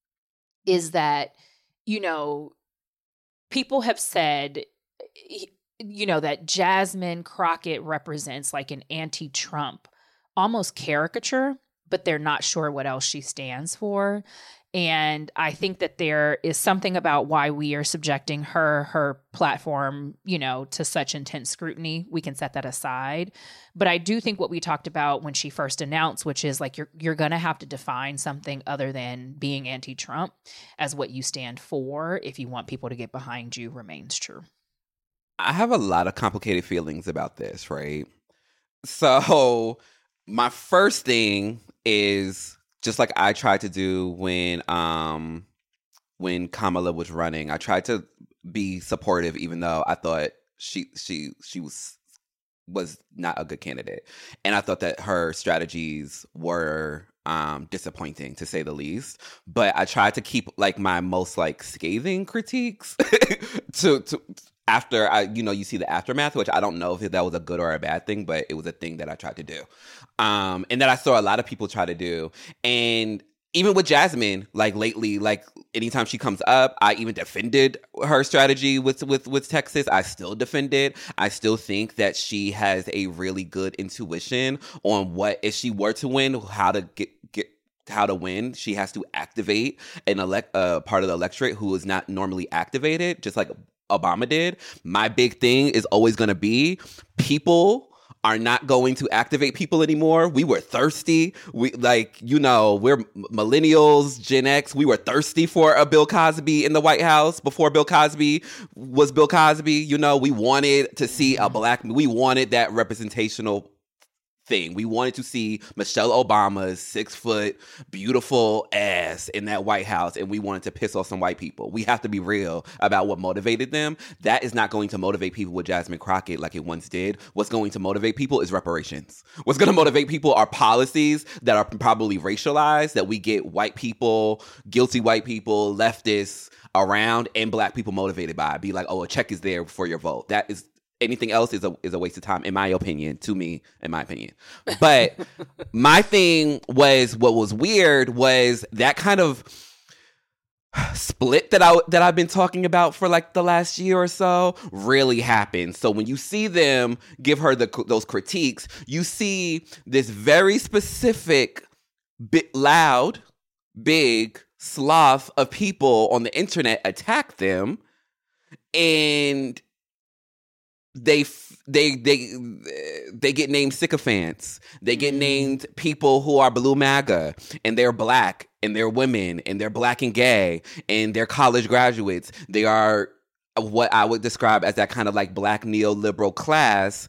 Speaker 4: is that, you know, people have said, you know, that Jasmine Crockett represents like an anti-Trump almost caricature, but they're not sure what else she stands for. And I think that there is something about why we are subjecting her, her platform, you know, to such intense scrutiny. We can set that aside. But I do think what we talked about when she first announced, which is like, you're, you're going to have to define something other than being anti-Trump as what you stand for if you want people to get behind you, remains true.
Speaker 3: I have a lot of complicated feelings about this, right? So my first thing is just like I tried to do when um when Kamala was running. I tried to be supportive, even though I thought she she she was was not a good candidate, and I thought that her strategies were um disappointing, to say the least. But I tried to keep like my most like scathing critiques to to. After I, you know, you see the aftermath, which I don't know if that was a good or a bad thing, but it was a thing that I tried to do. Um, and that I saw a lot of people try to do. And even with Jasmine, like lately, like anytime she comes up, I even defended her strategy with, with, with Texas. I still defend it. I still think that she has a really good intuition on what, if she were to win, how to get, get, how to win. She has to activate an elect, uh, part of the electorate who is not normally activated, just like Obama did. My big thing is always going to be people are not going to activate people anymore. We were thirsty. We like, you know, we're millennials, Gen X. We were thirsty for a Bill Cosby in the White House before Bill Cosby was Bill Cosby. You know, we wanted to see a black, we wanted that representational thing. We wanted to see Michelle Obama's six foot beautiful ass in that White House, and we wanted to piss off some white people. We have to be real about what motivated them. That is not going to motivate people with Jasmine Crockett like it once did. What's going to motivate people is reparations. What's going to motivate people are policies that are probably racialized, that we get white people, guilty white people, leftists around, and black people motivated by. Be like, oh, a check is there for your vote. That is Anything else is a is a waste of time, in my opinion, to me, in my opinion. But my thing was, what was weird was that kind of split that I that I've been talking about for like the last year or so really happened. So when you see them give her the those critiques, you see this very specific, bit loud, big swath of people on the internet attack them, and They they they they get named sycophants. They get named people who are blue MAGA, and they're black, and they're women, and they're black and gay, and they're college graduates. They are what I would describe as that kind of like black neoliberal class,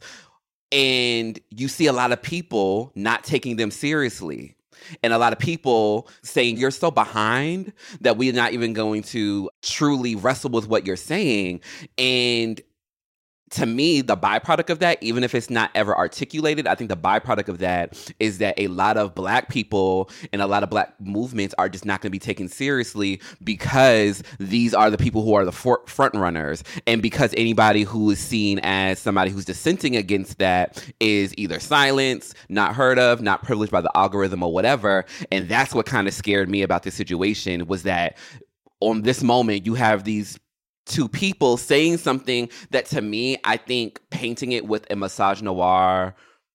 Speaker 3: and you see a lot of people not taking them seriously. And a lot of people saying, you're so behind that we're not even going to truly wrestle with what you're saying. And to me, the byproduct of that, even if it's not ever articulated, I think the byproduct of that is that a lot of black people and a lot of black movements are just not going to be taken seriously, because these are the people who are the for- front runners. And because anybody who is seen as somebody who's dissenting against that is either silenced, not heard of, not privileged by the algorithm or whatever. And that's what kind of scared me about this situation, was that on this moment, you have these two people saying something that, to me, I think painting it with a misogynoir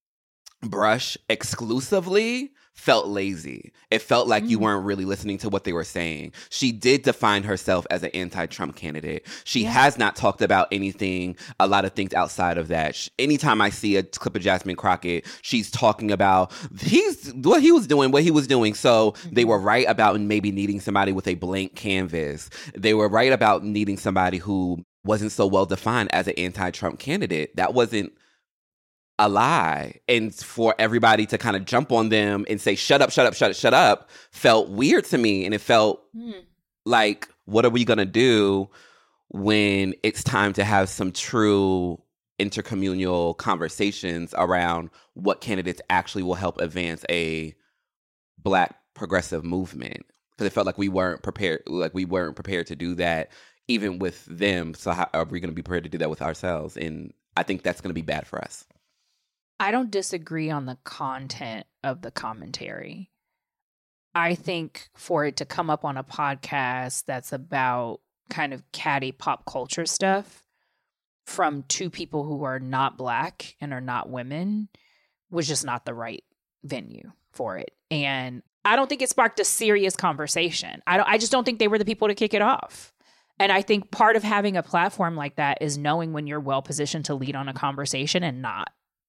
Speaker 3: brush exclusively felt lazy. It felt like mm. you weren't really listening to what they were saying. She did define herself as an anti-Trump candidate. She yeah. has not talked about anything, a lot of things outside of that. Anytime I see a clip of Jasmine Crockett, she's talking about he's what he was doing, what he was doing. So mm-hmm. they were right about maybe needing somebody with a blank canvas. They were right about needing somebody who wasn't so well defined as an anti-Trump candidate. That wasn't a lie. And for everybody to kind of jump on them and say, shut up, shut up, shut up, shut up, felt weird to me. And it felt mm. like, what are we going to do when it's time to have some true intercommunal conversations around what candidates actually will help advance a black progressive movement? Because it felt like we weren't prepared, like we weren't prepared to do that even with them. So how are we going to be prepared to do that with ourselves? And I think that's going to be bad for us.
Speaker 4: I don't disagree on the content of the commentary. I think for it to come up on a podcast that's about kind of catty pop culture stuff from two people who are not black and are not women was just not the right venue for it. And I don't think it sparked a serious conversation. I don't, I just don't think they were the people to kick it off. And I think part of having a platform like that is knowing when you're well positioned to lead on a conversation and not.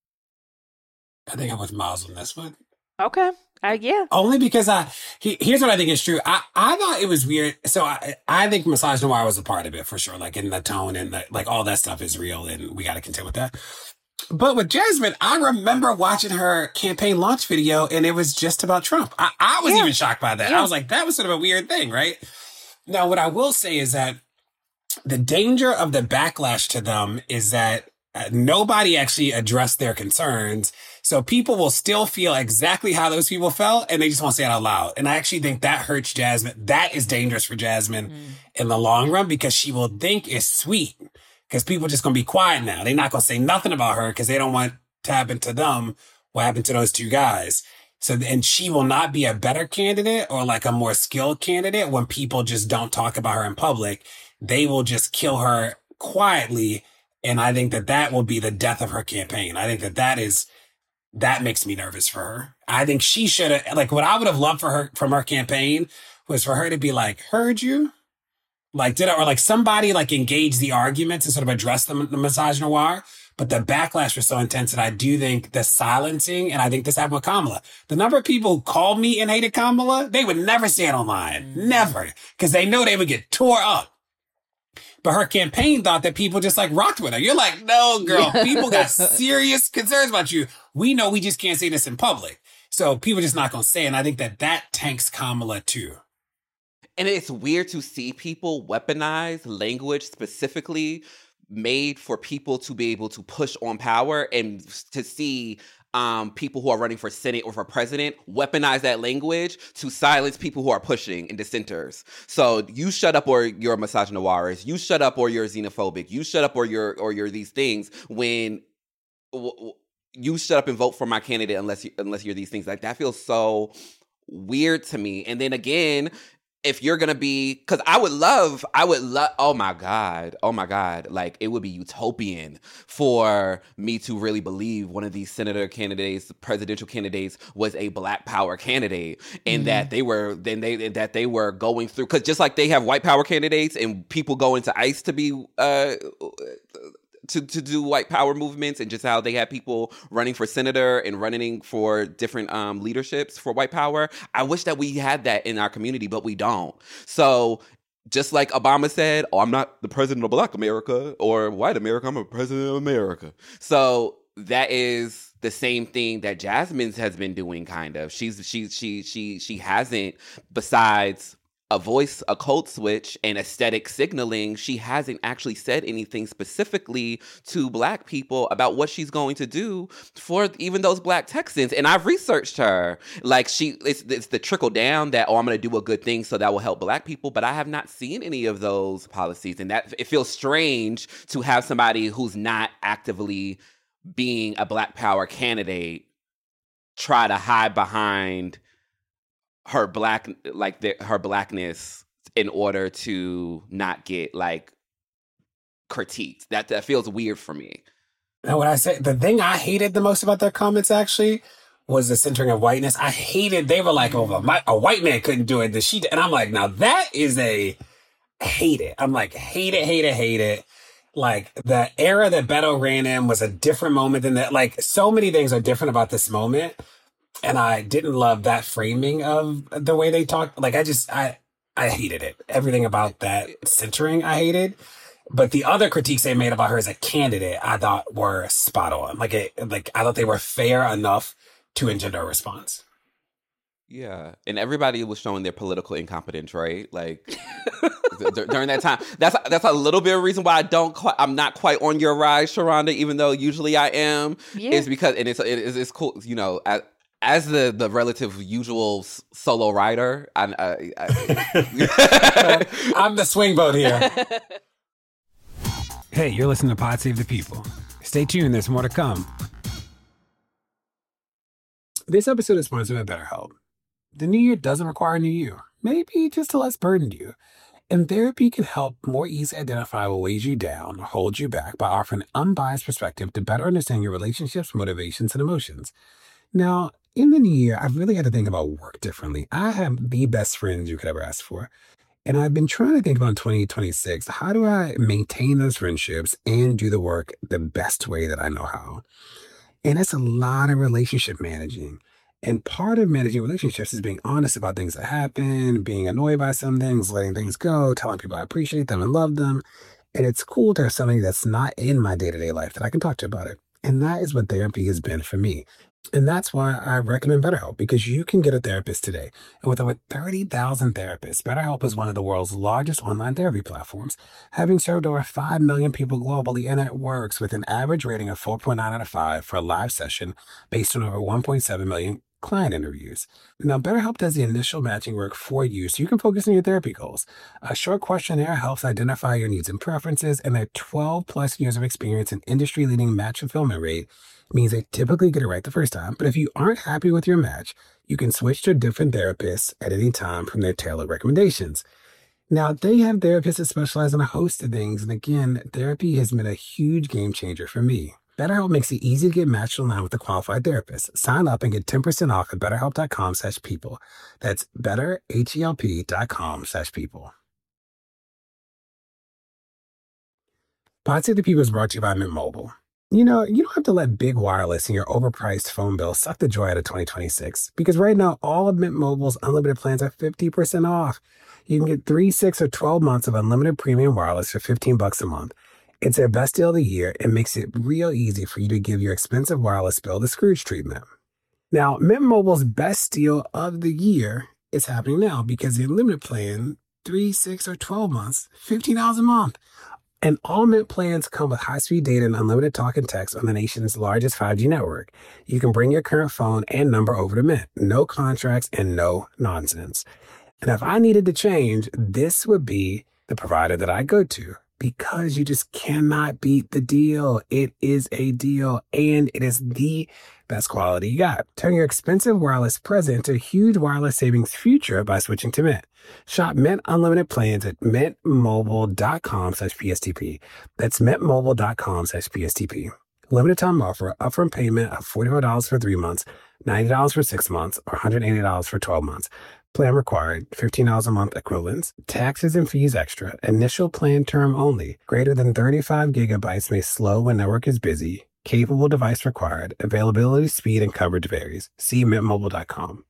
Speaker 2: I think I was Miles on this one.
Speaker 4: Okay. Uh, yeah.
Speaker 2: Only because I, he, here's what I think is true. I, I thought it was weird. So I, I think misogynoir was a part of it for sure. Like in the tone and the, like all that stuff is real and we got to contend with that. But with Jasmine, I remember watching her campaign launch video and it was just about Trump. I, I was yeah. even shocked by that. Yeah. I was like, that was sort of a weird thing, right? Now, what I will say is that the danger of the backlash to them is that uh, nobody actually addressed their concerns. So people will still feel exactly how those people felt, and they just won't say it out loud. And I actually think that hurts Jasmine. That is dangerous for Jasmine mm. in the long run, because she will think it's sweet. Because people are just going to be quiet now. They're not going to say nothing about her because they don't want to happen to them what happened to those two guys. So, and she will not be a better candidate or like a more skilled candidate when people just don't talk about her in public. They will just kill her quietly. And I think that that will be the death of her campaign. I think that that is... That makes me nervous for her. I think she should have, like, what I would have loved for her from her campaign was for her to be like, heard you? Like, did I, or like somebody like engage the arguments and sort of address the, the misogynoir. But the backlash was so intense that I do think the silencing, and I think this happened with Kamala. The number of people who called me and hated Kamala, they would never say it online. Mm. Never. Because they know they would get tore up. But her campaign thought that people just like rocked with her. You're like, no, girl, people got serious concerns about you. We know we just can't say this in public. So people just not going to say it. And I think that that tanks Kamala too.
Speaker 3: And it's weird to see people weaponize language specifically made for people to be able to push on power, and to see um, people who are running for Senate or for president weaponize that language to silence people who are pushing and dissenters. So you shut up or you're a misogynoirist. You shut up or you're xenophobic. You shut up or you're or you're these things when w- w- you shut up and vote for my candidate unless you, unless you're these things. Like, that feels so weird to me. And then again, if you're going to be, because I would love, I would love, oh my God, oh my God, like, it would be utopian for me to really believe one of these senator candidates, presidential candidates, was a Black Power candidate, and mm-hmm. that they were, then they, that they were going through, because just like they have white power candidates and people go into ICE to be, uh, to, to do white power movements, and just how they have people running for senator and running for different um, leaderships for white power. I wish that we had that in our community, but we don't. So just like Obama said, oh, I'm not the president of Black America or white America, I'm a president of America. So that is the same thing that Jasmine has been doing, kind of. She's she she she she hasn't, besides a voice, a code switch, and aesthetic signaling, she hasn't actually said anything specifically to Black people about what she's going to do for even those Black Texans. And I've researched her. Like, she, it's, it's the trickle down that, oh, I'm going to do a good thing so that will help Black people. But I have not seen any of those policies. And that, it feels strange to have somebody who's not actively being a Black Power candidate try to hide behind her black, like the, her Blackness, in order to not get like critiqued. That that feels weird for me.
Speaker 2: Now, what I say, the thing I hated the most about their comments actually was the centering of whiteness. I hated, they were like, oh, my, a white man couldn't do it. The she, and I'm like, now that is a, hate it. I'm like, hate it, hate it, hate it. Like, the era that Beto ran in was a different moment than that. Like, so many things are different about this moment. And I didn't love that framing of the way they talked. Like, I just, I, I hated it. Everything about that centering, I hated. But the other critiques they made about her as a candidate, I thought were spot on. Like, it, like I thought they were fair enough to engender a response.
Speaker 3: Yeah. And everybody was showing their political incompetence, right? Like, d- during that time. That's that's a little bit of reason why I don't quite, I'm not quite on your ride, Sharonda, even though usually I am. Yeah. Is because, and it's, it is, it's cool, you know, I, as the, the relative usual solo rider, I, I,
Speaker 2: I I'm the swing vote here. Hey, you're listening to Pod Save the People. Stay tuned, there's more to come. This episode is sponsored by BetterHelp. The new year doesn't require a new you. Maybe just a less burdened you. And therapy can help more easily identify what weighs you down or holds you back by offering an unbiased perspective to better understand your relationships, motivations, and emotions. Now, in the new year, I've really had to think about work differently. I have the best friends you could ever ask for. And I've been trying to think about twenty twenty-six, how do I maintain those friendships and do the work the best way that I know how? And it's a lot of relationship managing. And part of managing relationships is being honest about things that happen, being annoyed by some things, letting things go, telling people I appreciate them and love them. And it's cool to have somebody that's not in my day-to-day life that I can talk to about it. And that is what therapy has been for me. And that's why I recommend BetterHelp, because you can get a therapist today. And with over thirty thousand therapists, BetterHelp is one of the world's largest online therapy platforms, having served over five million people globally, and it works with an average rating of four point nine out of five for a live session based on over one point seven million client interviews. Now, BetterHelp does the initial matching work for you so you can focus on your therapy goals. A short questionnaire helps identify your needs and preferences, and their twelve plus years of experience and industry-leading match fulfillment rate means they typically get it right the first time. But if you aren't happy with your match, you can switch to a different therapist at any time from their tailored recommendations. Now, they have therapists that specialize in a host of things. And again, therapy has been a huge game changer for me. BetterHelp makes it easy to get matched online with a qualified therapist. Sign up and get ten percent off at betterhelp.com slash people. That's betterhelp.com slash people. Pod Save the People is brought to you by Mint Mobile. You know, you don't have to let big wireless and your overpriced phone bill suck the joy out of twenty twenty-six, because right now, all of Mint Mobile's unlimited plans are fifty percent off. You can get three, six, or twelve months of unlimited premium wireless for fifteen bucks a month. It's their best deal of the year and makes it real easy for you to give your expensive wireless bill the Scrooge treatment. Now, Mint Mobile's best deal of the year is happening now because the unlimited plan, three, six, or twelve months, fifteen dollars a month. And all Mint plans come with high-speed data and unlimited talk and text on the nation's largest five G network. You can bring your current phone and number over to Mint. No contracts and no nonsense. And if I needed to change, this would be the provider that I go to, because you just cannot beat the deal. It is a deal, and it is the best quality you got. Turn your expensive wireless present into a huge wireless savings future by switching to Mint. Shop Mint Unlimited plans at mintmobile.com slash PSTP. That's mintmobile.com slash PSTP. Limited time offer, upfront payment of forty-four dollars for three months, ninety dollars for six months, or one hundred eighty dollars for twelve months. Plan required, fifteen dollars a month equivalents. Taxes and fees extra. Initial plan term only. Greater than thirty-five gigabytes may slow when network is busy. Capable device required. Availability, speed, and coverage varies. See mint mobile dot com.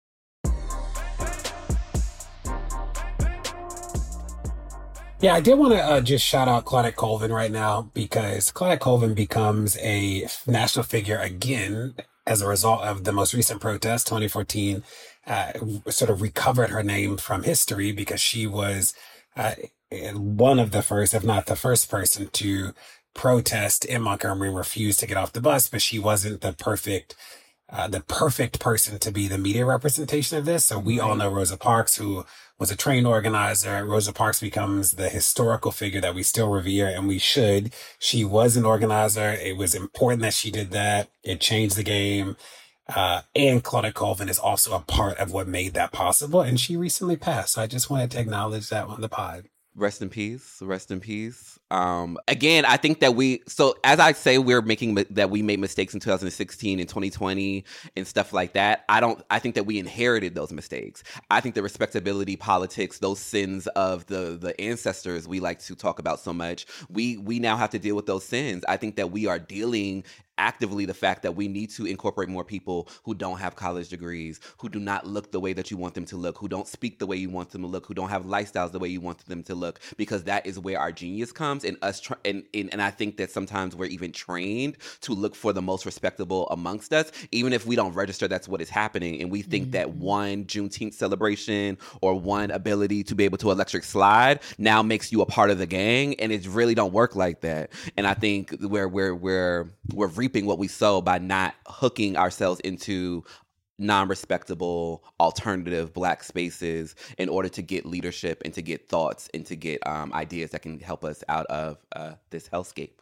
Speaker 2: Yeah, I did want to uh, just shout out Claudette Colvin right now, because Claudette Colvin becomes a national figure again as a result of the most recent protest. twenty fourteen uh, sort of recovered her name from history because she was uh, one of the first, if not the first person to protest in Montgomery and refuse to get off the bus, but she wasn't the perfect Uh, the perfect person to be the media representation of this. So we all know Rosa Parks, who was a trained organizer. Rosa Parks becomes the historical figure that we still revere, and we should. She was an organizer. It was important that she did that. It changed the game. Uh, and Claudette Colvin is also a part of what made that possible. And she recently passed. So I just wanted to acknowledge that on the pod.
Speaker 3: Rest in peace. Rest in peace. Um, again, I think that we, so as I say, we're making, that we made mistakes in two thousand sixteen and twenty twenty and stuff like that. I don't, I think that we inherited those mistakes. I think the respectability politics, those sins of the, the ancestors we like to talk about so much, we, we now have to deal with those sins. I think that we are dealing actively the fact that we need to incorporate more people who don't have college degrees, who do not look the way that you want them to look, who don't speak the way you want them to look, who don't have lifestyles the way you want them to look, because that is where our genius comes. And us, tra- and, and and I think that sometimes we're even trained to look for the most respectable amongst us, even if we don't register that's what is happening. And we think mm-hmm. that one Juneteenth celebration or one ability to be able to electric slide now makes you a part of the gang, and it really don't work like that. And I think we're we're we're we're reaping what we sow by not hooking ourselves into non-respectable alternative Black spaces in order to get leadership and to get thoughts and to get um, ideas that can help us out of uh, this hellscape.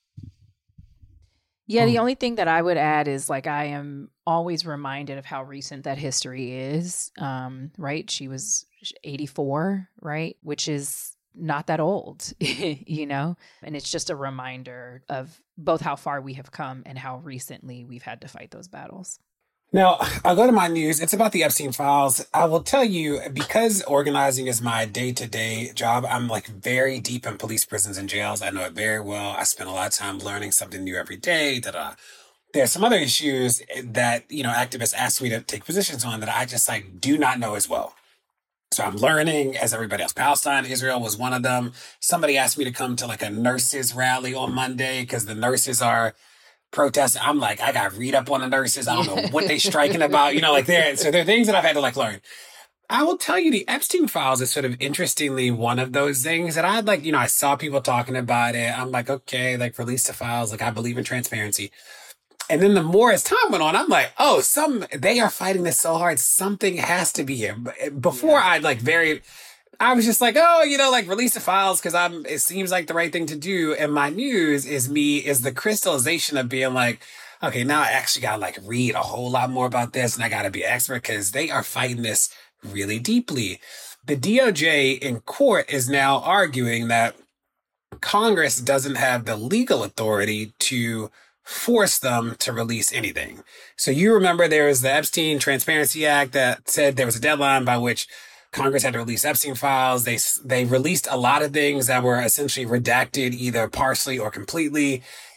Speaker 4: Yeah, the only thing that I would add is, like, I am always reminded of how recent that history is, um, right? She was eighty-four, right? Which is not that old, you know? And it's just a reminder of both how far we have come and how recently we've had to fight those battles.
Speaker 2: Now, I'll go to my news. It's about the Epstein files. I will tell you, because organizing is my day-to-day job, I'm like very deep in police prisons and jails. I know it very well. I spend a lot of time learning something new every day. Da-da. There's some other issues that, you know, activists ask me to take positions on that I just like do not know as well. So I'm learning as everybody else. Palestine, Israel was one of them. Somebody asked me to come to like a nurses rally on Monday because the nurses are protesting. I'm like, I got to read up on the nurses. I don't know what they striking about, you know, like there. So there are things that I've had to like learn. I will tell you, the Epstein files is sort of interestingly one of those things that I like, you know, I saw people talking about it. I'm like, okay, like release the files. Like I believe in transparency. And then the more as time went on, I'm like, oh, some, they are fighting this so hard. Something has to be here. Before yeah. I'd like very, I was just like, oh, you know, like release the files because I'm, it seems like the right thing to do. And my news is me, is the crystallization of being like, okay, now I actually got to like read a whole lot more about this and I got to be an expert because they are fighting this really deeply. The D O J in court is now arguing that Congress doesn't have the legal authority to force them to release anything. So you remember there was the Epstein Transparency Act that said there was a deadline by which Congress had to release Epstein files. They they released a lot of things that were essentially redacted either partially or completely.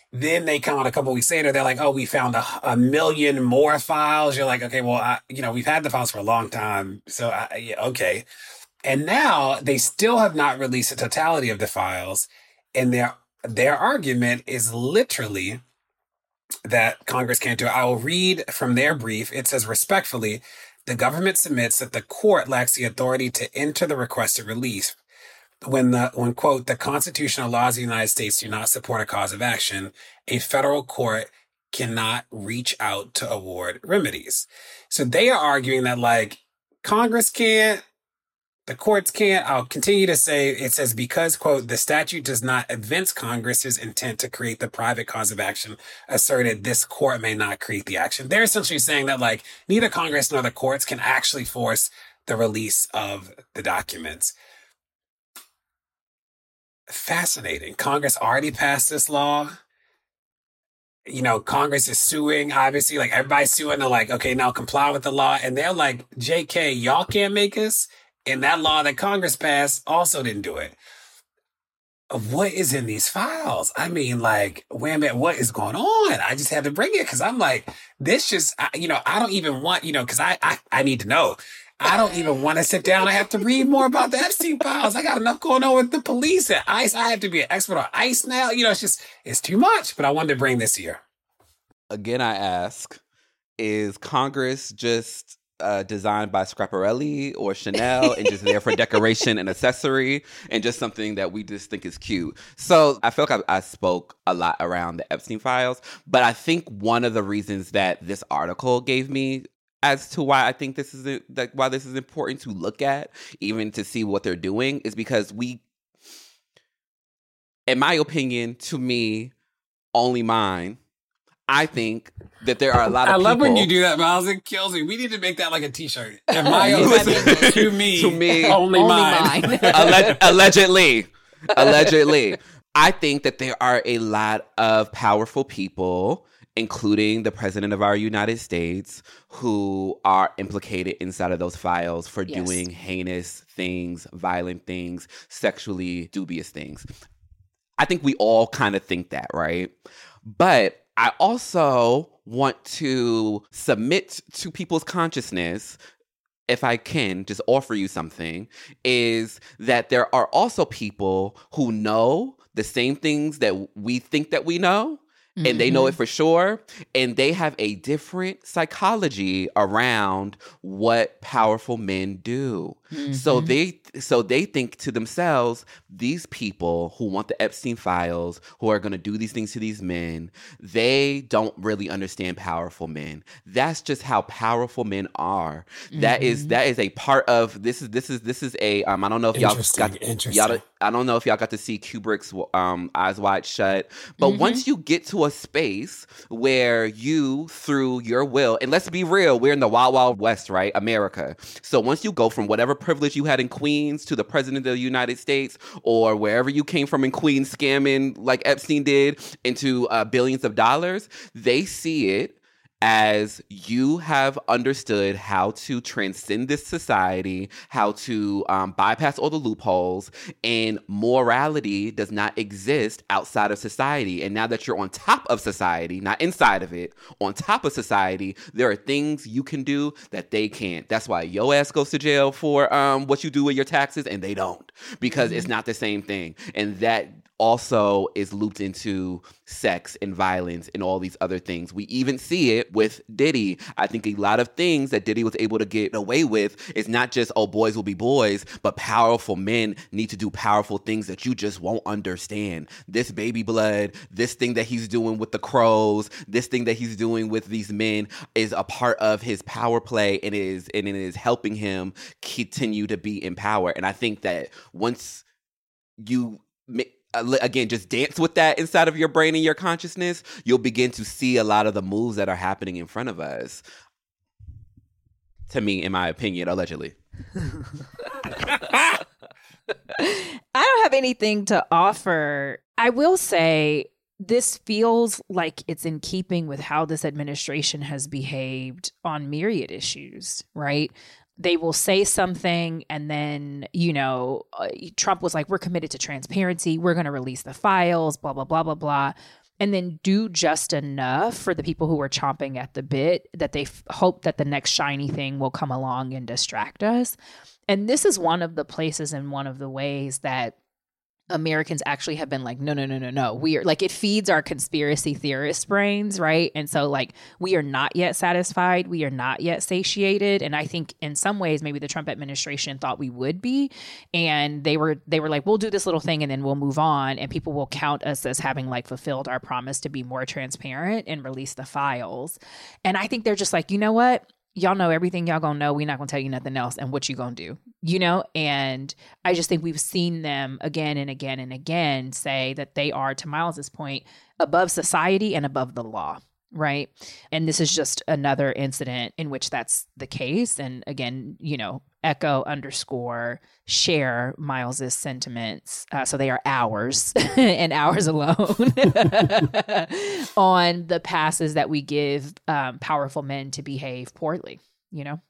Speaker 2: Then they come out a couple weeks later. They're like, "Oh, we found a, a million more files." You're like, "Okay, well, I, you know, we've had the files for a long time, so I, yeah, okay." And now they still have not released the totality of the files, and their their argument is literally that Congress can't do it. I will read from their brief. It says, respectfully, the government submits that the court lacks the authority to enter the requested release when the when quote the constitutional laws of the United States do not support a cause of action. A federal court cannot reach out to award remedies. So they are arguing that like Congress can't, the courts can't. I'll continue to say it says because, quote, the statute does not evince Congress's intent to create the private cause of action asserted, this court may not create the action. They're essentially saying that like neither Congress nor the courts can actually force the release of the documents. Fascinating. Congress already passed this law. You know, Congress is suing, obviously, like everybody's suing. They're like, okay, now comply with the law. And they're like, J K, y'all can't make us. And that law that Congress passed also didn't do it. What is in these files? I mean, like, wait a minute, what is going on? I just had to bring it because I'm like, this just, I, you know, I don't even want, you know, because I, I, I need to know. I don't even want to sit down. I have to read more about the Epstein files. I got enough going on with the police and ICE. I have to be an expert on ICE now. You know, it's just, it's too much. But I wanted to bring this here.
Speaker 3: Again, I ask, is Congress just Uh, designed by Schiaparelli or Chanel and just there for decoration and accessory and just something that we just think is cute? So I feel like I, I spoke a lot around the Epstein files, but I think one of the reasons that this article gave me as to why I think this is like why this is important to look at, even to see what they're doing, is because we, in my opinion, to me, only mine, I think that there are a lot of
Speaker 2: I love
Speaker 3: people,
Speaker 2: when you do that, Miles. It kills me. We need to make that like a t-shirt. In my opinion, to me,
Speaker 3: to me,
Speaker 2: only,
Speaker 4: only
Speaker 2: mine.
Speaker 4: mine.
Speaker 3: Alleg- allegedly, allegedly. I think that there are a lot of powerful people, including the president of our United States, who are implicated inside of those files for
Speaker 4: Yes.
Speaker 3: doing heinous things, violent things, sexually dubious things. I think we all kind of think that, right? But I also want to submit to people's consciousness, if I can just offer you something, is that there are also people who know the same things that we think that we know, and mm-hmm. they know it for sure, and they have a different psychology around what powerful men do. Mm-hmm. So they so they think to themselves, these people who want the Epstein files, who are going to do these things to these men, they don't really understand powerful men. That's just how powerful men are. Mm-hmm. That is that is a part of this is this is this is a um I don't know if y'all got y'all I don't know if y'all got to see Kubrick's um Eyes Wide Shut, but mm-hmm. once you get to a space where you, through your will, and let's be real, we're in the Wild Wild West, right? America. So once you go from whatever privilege you had in Queens to the president of the United States, or wherever you came from in Queens scamming like Epstein did, into uh, billions of dollars, they see it as you have understood how to transcend this society, how to um, bypass all the loopholes, and morality does not exist outside of society. And now that you're on top of society, not inside of it, on top of society, there are things you can do that they can't. That's why your ass goes to jail for um, what you do with your taxes, and they don't, because mm-hmm. it's not the same thing. And that also is looped into sex and violence and all these other things. We even see it with Diddy. I think a lot of things that Diddy was able to get away with is not just, oh, boys will be boys, but powerful men need to do powerful things that you just won't understand. This baby blood, this thing that he's doing with the crows, this thing that he's doing with these men is a part of his power play, and it is, and it is helping him continue to be in power. And I think that once you make again, just dance with that inside of your brain and your consciousness, you'll begin to see a lot of the moves that are happening in front of us. To me, in my opinion, allegedly.
Speaker 4: I don't have anything to offer. I will say this feels like it's in keeping with how this administration has behaved on myriad issues, right? They will say something, and then, you know, uh, Trump was like, we're committed to transparency. We're going to release the files, blah, blah, blah, blah, blah. and then do just enough for the people who are chomping at the bit that they f- hope that the next shiny thing will come along and distract us. And this is one of the places and one of the ways that Americans actually have been like, no, no, no, no, no. We are like, it feeds our conspiracy theorist brains, right? And so like, we are not yet satisfied. We are not yet satiated. And I think in some ways, maybe the Trump administration thought we would be. And they were, they were like, we'll do this little thing and then we'll move on. And people will count us as having like fulfilled our promise to be more transparent and release the files. And I think they're just like, you know what? Y'all know everything y'all gonna know. We're not gonna tell you nothing else. And what you gonna do, you know? And I just think we've seen them again and again and again say that they are, to Miles's point, above society and above the law, right? And this is just another incident in which that's the case. And again, you know, echo underscore share Miles's sentiments. Uh, so they are ours and ours alone on the passes that we give um, powerful men to behave poorly, you know?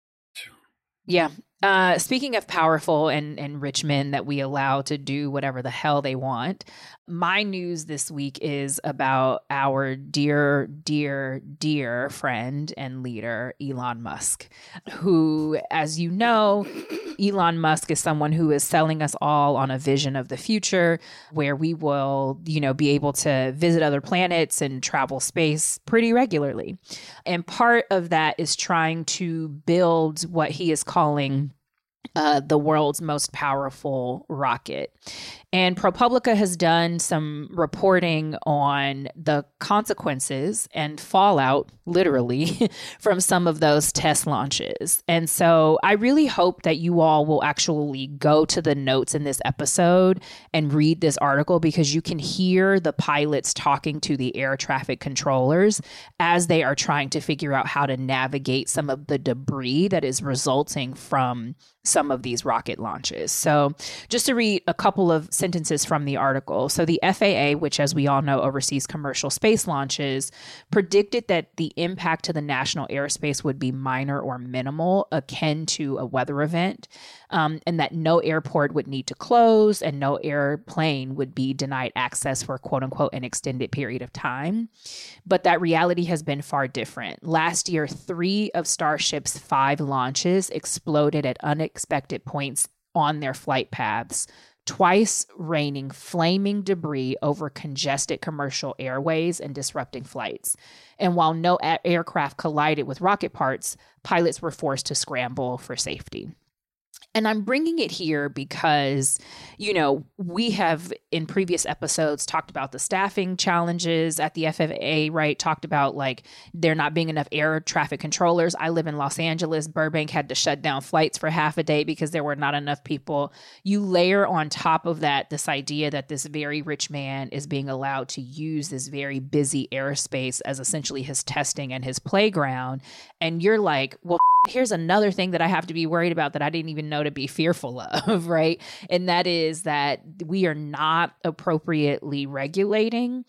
Speaker 4: Yeah. Uh, speaking of powerful and, and rich men that we allow to do whatever the hell they want, my news this week is about our dear, dear, dear friend and leader, Elon Musk, who, as you know, Elon Musk is someone who is selling us all on a vision of the future where we will, you know, be able to visit other planets and travel space pretty regularly. And part of that is trying to build what he is calling Uh, the world's most powerful rocket. And ProPublica has done some reporting on the consequences and fallout, literally, from some of those test launches. And so I really hope that you all will actually go to the notes in this episode and read this article, because you can hear the pilots talking to the air traffic controllers as they are trying to figure out how to navigate some of the debris that is resulting from some of these rocket launches. So just to read a couple of sentences from the article. So the F A A, which as we all know oversees commercial space launches, predicted that the impact to the national airspace would be minor or minimal, akin to a weather event, um, and that no airport would need to close and no airplane would be denied access for quote unquote an extended period of time. But that reality has been far different. Last year, three of Starship's five launches exploded at unexpected points on their flight paths, twice raining flaming debris over congested commercial airways and disrupting flights. And while no a- aircraft collided with rocket parts, pilots were forced to scramble for safety. And I'm bringing it here because, you know, we have in previous episodes talked about the staffing challenges at the F A A, right? Talked about like there not being enough air traffic controllers. I live in Los Angeles. Burbank had to shut down flights for half a day because there were not enough people. You layer on top of that this idea that this very rich man is being allowed to use this very busy airspace as essentially his testing and his playground. And you're like, well, here's another thing that I have to be worried about that I didn't even know to be fearful of, right? And that is that we are not appropriately regulating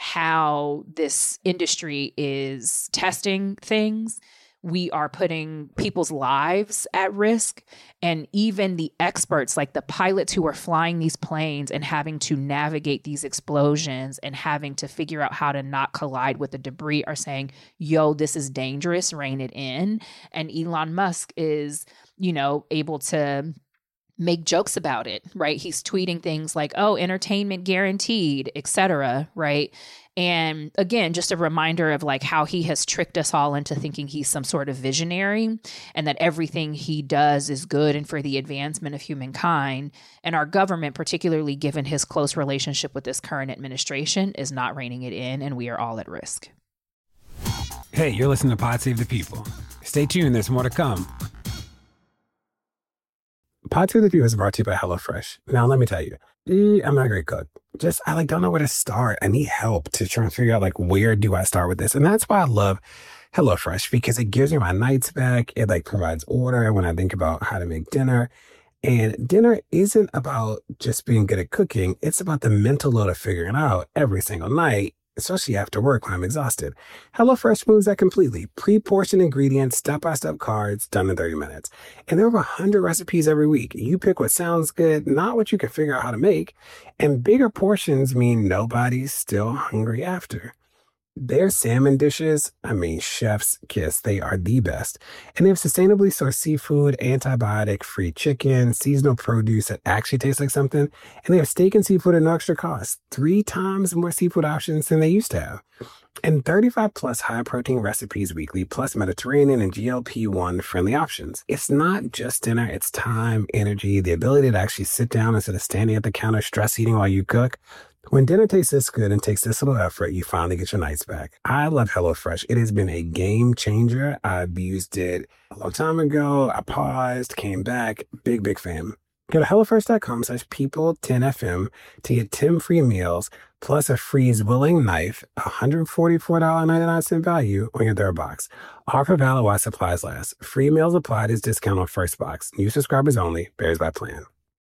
Speaker 4: how this industry is testing things. We are putting people's lives at risk. And even the experts, like the pilots who are flying these planes and having to navigate these explosions and having to figure out how to not collide with the debris, are saying, yo, this is dangerous, rein it in. And Elon Musk is, you know, able to make jokes about it, right? He's tweeting things like, oh, entertainment guaranteed, et cetera, right? And again, just a reminder of like how he has tricked us all into thinking he's some sort of visionary and that everything he does is good and for the advancement of humankind. And our government, particularly given his close relationship with this current administration, is not reining it in, and we are all at risk.
Speaker 2: Hey, you're listening to Pod Save the People. Stay tuned, there's more to come. Pod Save the People is brought to you by HelloFresh. Now, let me tell you, I'm not a great cook. Just, I like don't know where to start. I need help to try and figure out like, where do I start with this? And that's why I love HelloFresh, because it gives me my nights back. It like provides order when I think about how to make dinner. And dinner isn't about just being good at cooking. It's about the mental load of figuring out every single night especially after work when I'm exhausted. HelloFresh moves that completely. Pre-portioned ingredients, step-by-step cards, done in thirty minutes. And there are over one hundred recipes every week. You pick what sounds good, not what you can figure out how to make. And bigger portions mean nobody's still hungry after. Their salmon dishes, I mean, chef's kiss. They are the best. And they have sustainably sourced seafood, antibiotic-free chicken, seasonal produce that actually tastes like something. And they have steak and seafood at no extra cost. Three times more seafood options than they used to have. And thirty-five plus high-protein recipes weekly, plus Mediterranean and G L P one friendly options. It's not just dinner, it's time, energy, the ability to actually sit down instead of standing at the counter stress eating while you cook. When dinner tastes this good and takes this little effort, you finally get your nights back. I love HelloFresh. It has been a game changer. I've used it a long time ago. I paused, came back. Big, big fan. Go to HelloFresh.com slash people10FM to get ten free meals, plus a free Zwilling knife, one hundred forty-four dollars and ninety-nine cents value on your third box. Offer valid while supplies last. Free meals applied as discount on first box. New subscribers only. Varies by plan.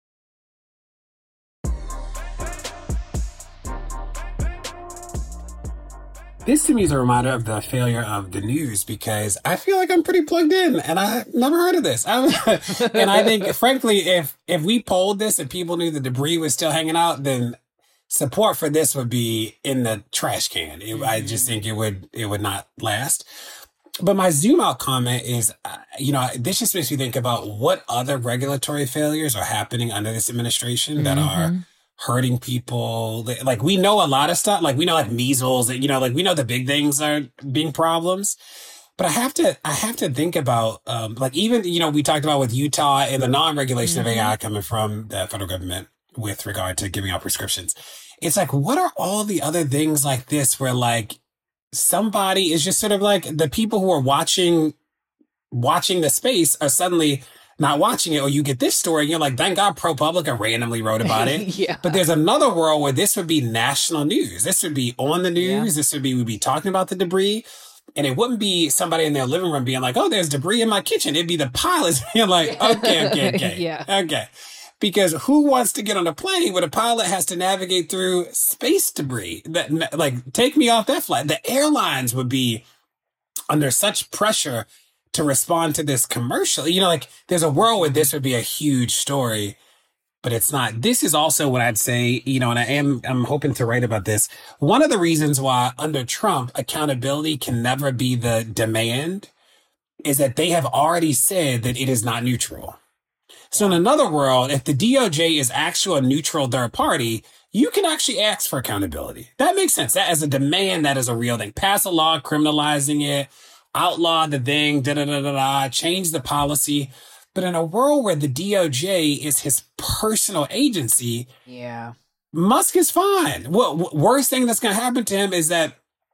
Speaker 2: This to me is a reminder of the failure of the news because I feel like I'm pretty plugged in and I've never heard of this. I and I think, frankly, if if we polled this and people knew the debris was still hanging out, then support for this would be in the trash can. It, I just think it would it would not last. But my zoom out comment is, uh, you know, this just makes me think about what other regulatory failures are happening under this administration that
Speaker 4: Mm-hmm.
Speaker 2: are hurting people. Like, we know a lot of stuff. Like, we know like measles, you know, like we know the big things are being problems. But I have to, I have to think about, um, like even, you know, we talked about with Utah and the non-regulation mm-hmm. of A I coming from the federal government with regard to giving out prescriptions. It's like, what are all the other things like this where like somebody is just sort of like the people who are watching, watching the space are suddenly not watching it, or you get this story and you're like, thank God ProPublica randomly wrote about it.
Speaker 4: Yeah.
Speaker 2: But there's another world where this would be national news. This would be on the news.
Speaker 4: Yeah.
Speaker 2: This would be, we'd be talking about the debris. And it wouldn't be somebody in their living room being like, oh, there's debris in my kitchen. It'd be the pilots being like, okay, okay, okay.
Speaker 4: Yeah.
Speaker 2: Okay. Because who wants to get on a plane where the pilot has to navigate through space debris? That, like, take me off that flight. The airlines would be under such pressure to respond to this commercial. You know, like there's a world where this would be a huge story, but it's not. This is also what I'd say, you know, and I am, I'm hoping to write about this. One of the reasons why under Trump, accountability can never be the demand is that they have already said that it is not neutral. So in another world, if the D O J is actually a neutral third party, you can actually ask for accountability. That makes sense. That as a demand, that is a real thing. Pass a law criminalizing it, outlaw the thing, da da da da da, change the policy. But in a world where the D O J is his personal agency,
Speaker 4: yeah,
Speaker 2: Musk is fine. What worst thing that's going to happen to him is that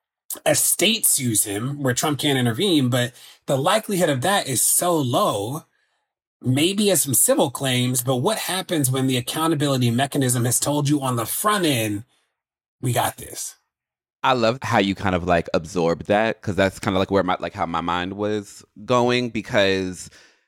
Speaker 2: a state sues him where Trump can't intervene, but the likelihood of that is so low. Maybe as some civil claims, but what happens when the accountability mechanism has told you on the front end, we got this?
Speaker 3: I love how you kind of like absorb that, because that's kind of like where my like how my mind was going, because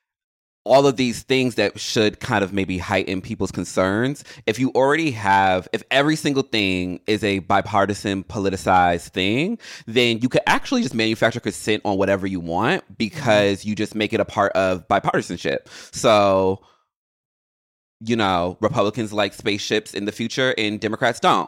Speaker 3: all of these things that should kind of maybe heighten people's concerns, if you already have, if every single thing is a bipartisan politicized thing, then you could actually just manufacture consent on whatever you want, because you just make it a part of bipartisanship. So, you know, Republicans like spaceships in the future and Democrats don't.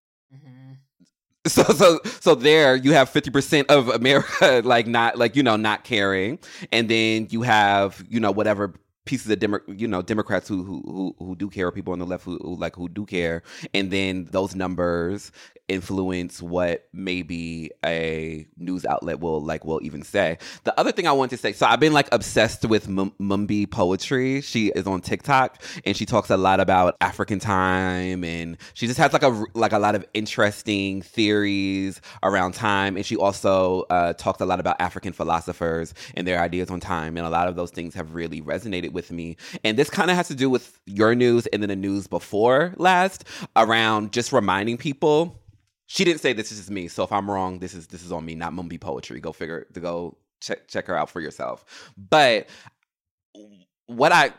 Speaker 3: So, so, so there you have fifty percent of America, like not, like, you know, not caring. And then you have, you know, whatever pieces of, Demo- you know, Democrats who, who, who, who do care, or people on the left who, who like, who do care. And then those numbers influence what maybe a news outlet will like, will even say. The other thing I want to say, so I've been like obsessed with M- Mumbi poetry. She is on TikTok and she talks a lot about African time, and she just has like a, like a lot of interesting theories around time. And she also uh, talks a lot about African philosophers and their ideas on time. And a lot of those things have really resonated with me. And this kind of has to do with your news and then the news before last, around just reminding people. She didn't say this is just me, so if I'm wrong, this is this is on me, not Mumbi poetry. Go figure, to go check check her out for yourself. But what I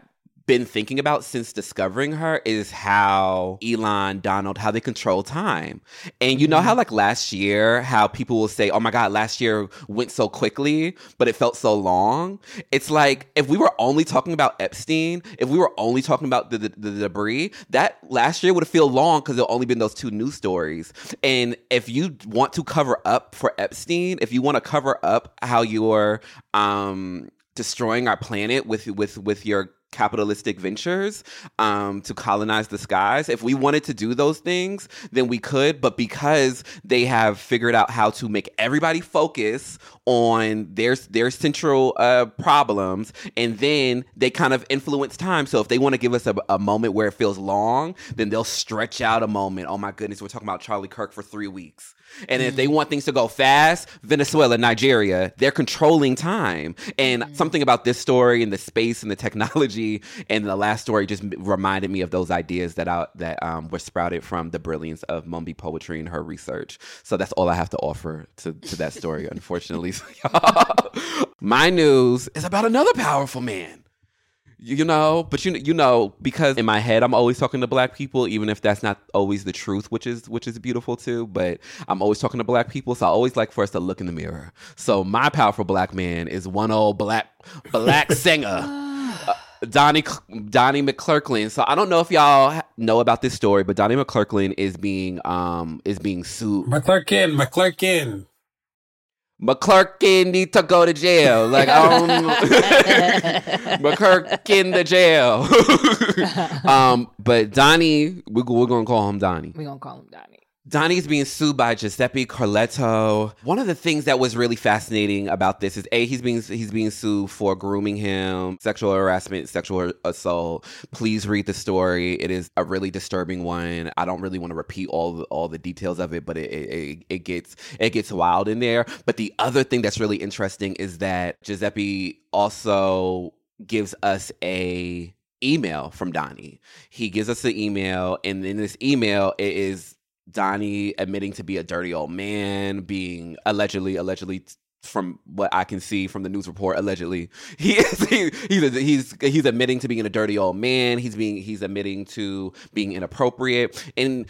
Speaker 3: been thinking about since discovering her is how Elon, Donald, how they control time. And you know how like last year, how people will say, oh my God, last year went so quickly, but it felt so long. It's like, if we were only talking about Epstein, if we were only talking about the, the, the debris, that last year would have felt long because there only been those two news stories. And if you want to cover up for Epstein, if you want to cover up how you're um, destroying our planet with with with your capitalistic ventures um, to colonize the skies. If we wanted to do those things, then we could. But because they have figured out how to make everybody focus on their their central uh, problems, and then they kind of influence time. So if they want to give us a, a moment where it feels long, then they'll stretch out a moment. Oh my goodness, we're talking about Charlie Kirk for three weeks. And mm. if they want things to go fast, Venezuela, Nigeria, they're controlling time. And mm. something about this story and the space and the technology and the last story just reminded me of those ideas that I, that um, were sprouted from the brilliance of Mumbi Poetry and her research. So that's all I have to offer to, to that story, unfortunately. My news is about another powerful man. You know, but you you know, because in my head I'm always talking to Black people, even if that's not always the truth, which is which is beautiful too. But I'm always talking to Black people, so I always like for us to look in the mirror. So my powerful Black man is one old black black singer, uh, Donnie Donnie McClurkin. So I don't know if y'all know about this story, but Donnie McClurkin is being um is being sued.
Speaker 2: McClurkin, McClurkin.
Speaker 3: McClurkin need to go to jail. Like, um, McClurkin the jail. um, but Donnie, we, we're going to call him Donnie.
Speaker 4: We're going to call him Donnie.
Speaker 3: Donnie's being sued by Giuseppe Corletto. One of the things that was really fascinating about this is A, he's being he's being sued for grooming him, sexual harassment, sexual assault. Please read the story. It is a really disturbing one. I don't really want to repeat all the, all the details of it, but it, it it gets it gets wild in there. But the other thing that's really interesting is that Giuseppe also gives us a email from Donnie. He gives us an email, and in this email, it is Donnie admitting to be a dirty old man, being allegedly, allegedly, from what I can see from the news report, allegedly, he is he, he's he's he's admitting to being a dirty old man. He's being he's admitting to being inappropriate, and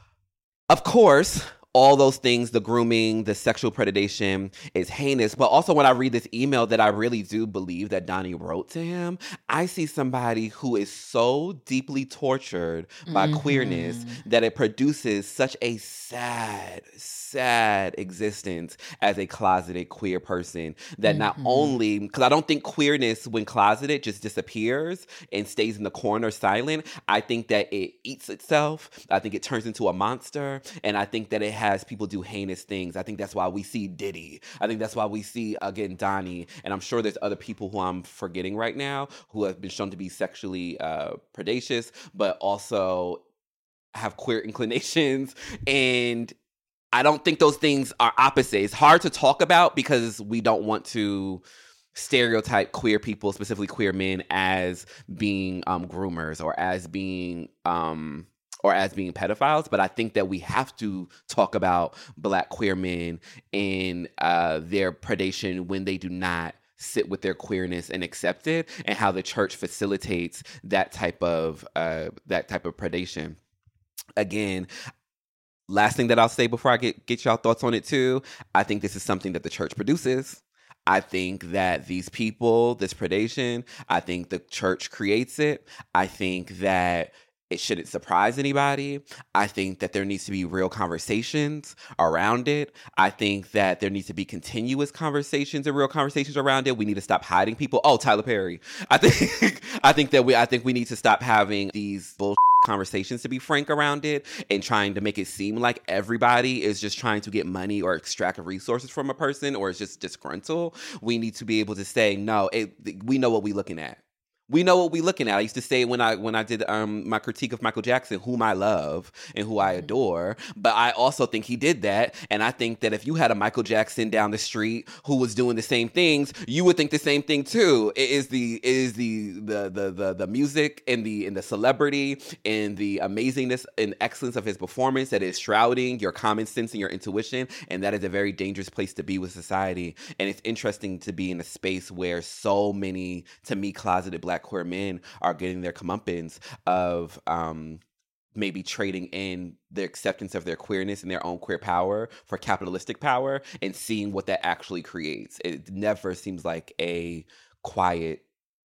Speaker 3: of course, all those things, the grooming, the sexual predation is heinous. But also when I read this email that I really do believe that Donnie wrote to him, I see somebody who is so deeply tortured by mm-hmm. queerness that it produces such a sad, sad existence as a closeted queer person that mm-hmm. not only, because I don't think queerness when closeted just disappears and stays in the corner silent. I think that it eats itself. I think it turns into a monster. And I think that it has people do heinous things. I think that's why we see Diddy. I think that's why we see, again, Donnie. And I'm sure there's other people who I'm forgetting right now who have been shown to be sexually uh, predacious, but also have queer inclinations. And I don't think those things are opposite. It's hard to talk about because we don't want to stereotype queer people, specifically queer men, as being um, groomers or as being um, or as being pedophiles. But I think that we have to talk about Black queer men and uh, their predation when they do not sit with their queerness and accept it, and how the church facilitates that type of uh, that type of predation. Again, last thing that I'll say before I get, get y'all thoughts on it too, I think this is something that the church produces. I think that these people, this predation, I think the church creates it. I think that it shouldn't surprise anybody. I think that there needs to be real conversations around it. I think that there needs to be continuous conversations and real conversations around it. We need to stop hiding people. Oh, Tyler Perry. I think I think that we I think we need to stop having these bullshit conversations, to be frank, around it, and trying to make it seem like everybody is just trying to get money or extract resources from a person, or is just disgruntled. We need to be able to say, no, it, we know what we're looking at. We know what we're looking at. I used to say when I when I did um, my critique of Michael Jackson, whom I love and who I adore. But I also think he did that. And I think that if you had a Michael Jackson down the street who was doing the same things, you would think the same thing too. It is the it is the the the the, the music and the and the celebrity and the amazingness and excellence of his performance that is shrouding your common sense and your intuition. And that is a very dangerous place to be with society. And it's interesting to be in a space where so many, to me, closeted Black Black queer men are getting their comeuppance of um, maybe trading in the acceptance of their queerness and their own queer power for capitalistic power, and seeing what that actually creates. It never seems like a quiet,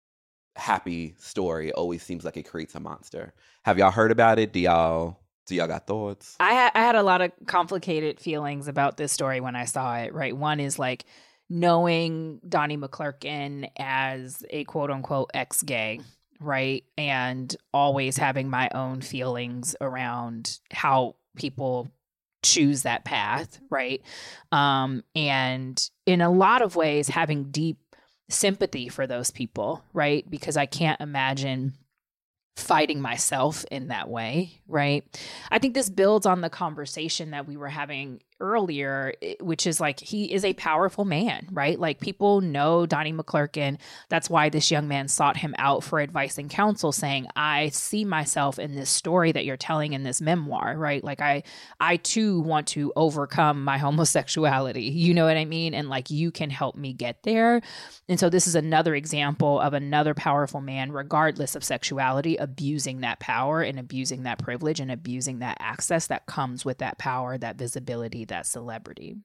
Speaker 3: happy story. It always seems like it creates a monster. Have y'all heard about it? Do y'all do y'all got thoughts?
Speaker 4: I, ha- I had a lot of complicated feelings about this story when I saw it, right? One is like knowing Donnie McClurkin as a quote unquote ex-gay, right? And always having my own feelings around how people choose that path, right? Um, and in a lot of ways, having deep sympathy for those people, right? Because I can't imagine fighting myself in that way, right? I think this builds on the conversation that we were having earlier, which is like, he is a powerful man, right? Like, people know Donnie McClurkin. That's why this young man sought him out for advice and counsel, saying, I see myself in this story that you're telling in this memoir, right? Like, I, I too want to overcome my homosexuality. You know what I mean? And like, you can help me get there. And so this is another example of another powerful man, regardless of sexuality, abusing that power and abusing that privilege and abusing that access that comes with that power, that visibility, that celebrity.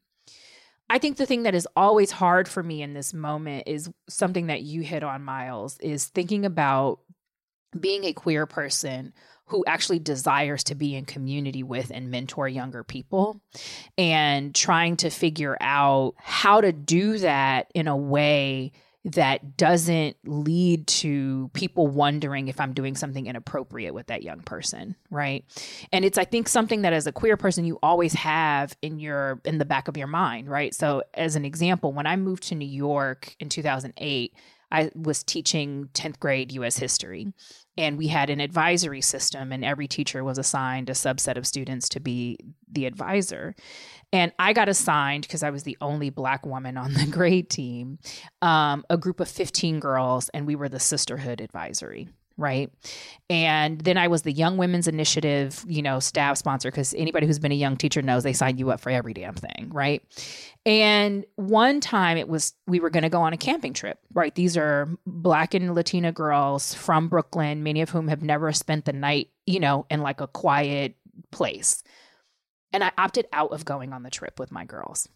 Speaker 4: I think the thing that is always hard for me in this moment is something that you hit on, Miles, is thinking about being a queer person who actually desires to be in community with and mentor younger people, and trying to figure out how to do that in a way that doesn't lead to people wondering if I'm doing something inappropriate with that young person, right? And it's, I think, something that as a queer person, you always have in your, in the back of your mind, right? So as an example, when I moved to New York in two thousand eight, I was teaching tenth grade U S history, and we had an advisory system, and every teacher was assigned a subset of students to be the advisor. And I got assigned, because I was the only Black woman on the grade team, um, a group of fifteen girls, and we were the sisterhood advisory, right? And then I was the Young Women's Initiative, you know, staff sponsor, because anybody who's been a young teacher knows they sign you up for every damn thing, right? And one time it was, we were going to go on a camping trip, right? These are Black and Latina girls from Brooklyn, many of whom have never spent the night, you know, in like a quiet place. And I opted out of going on the trip with my girls.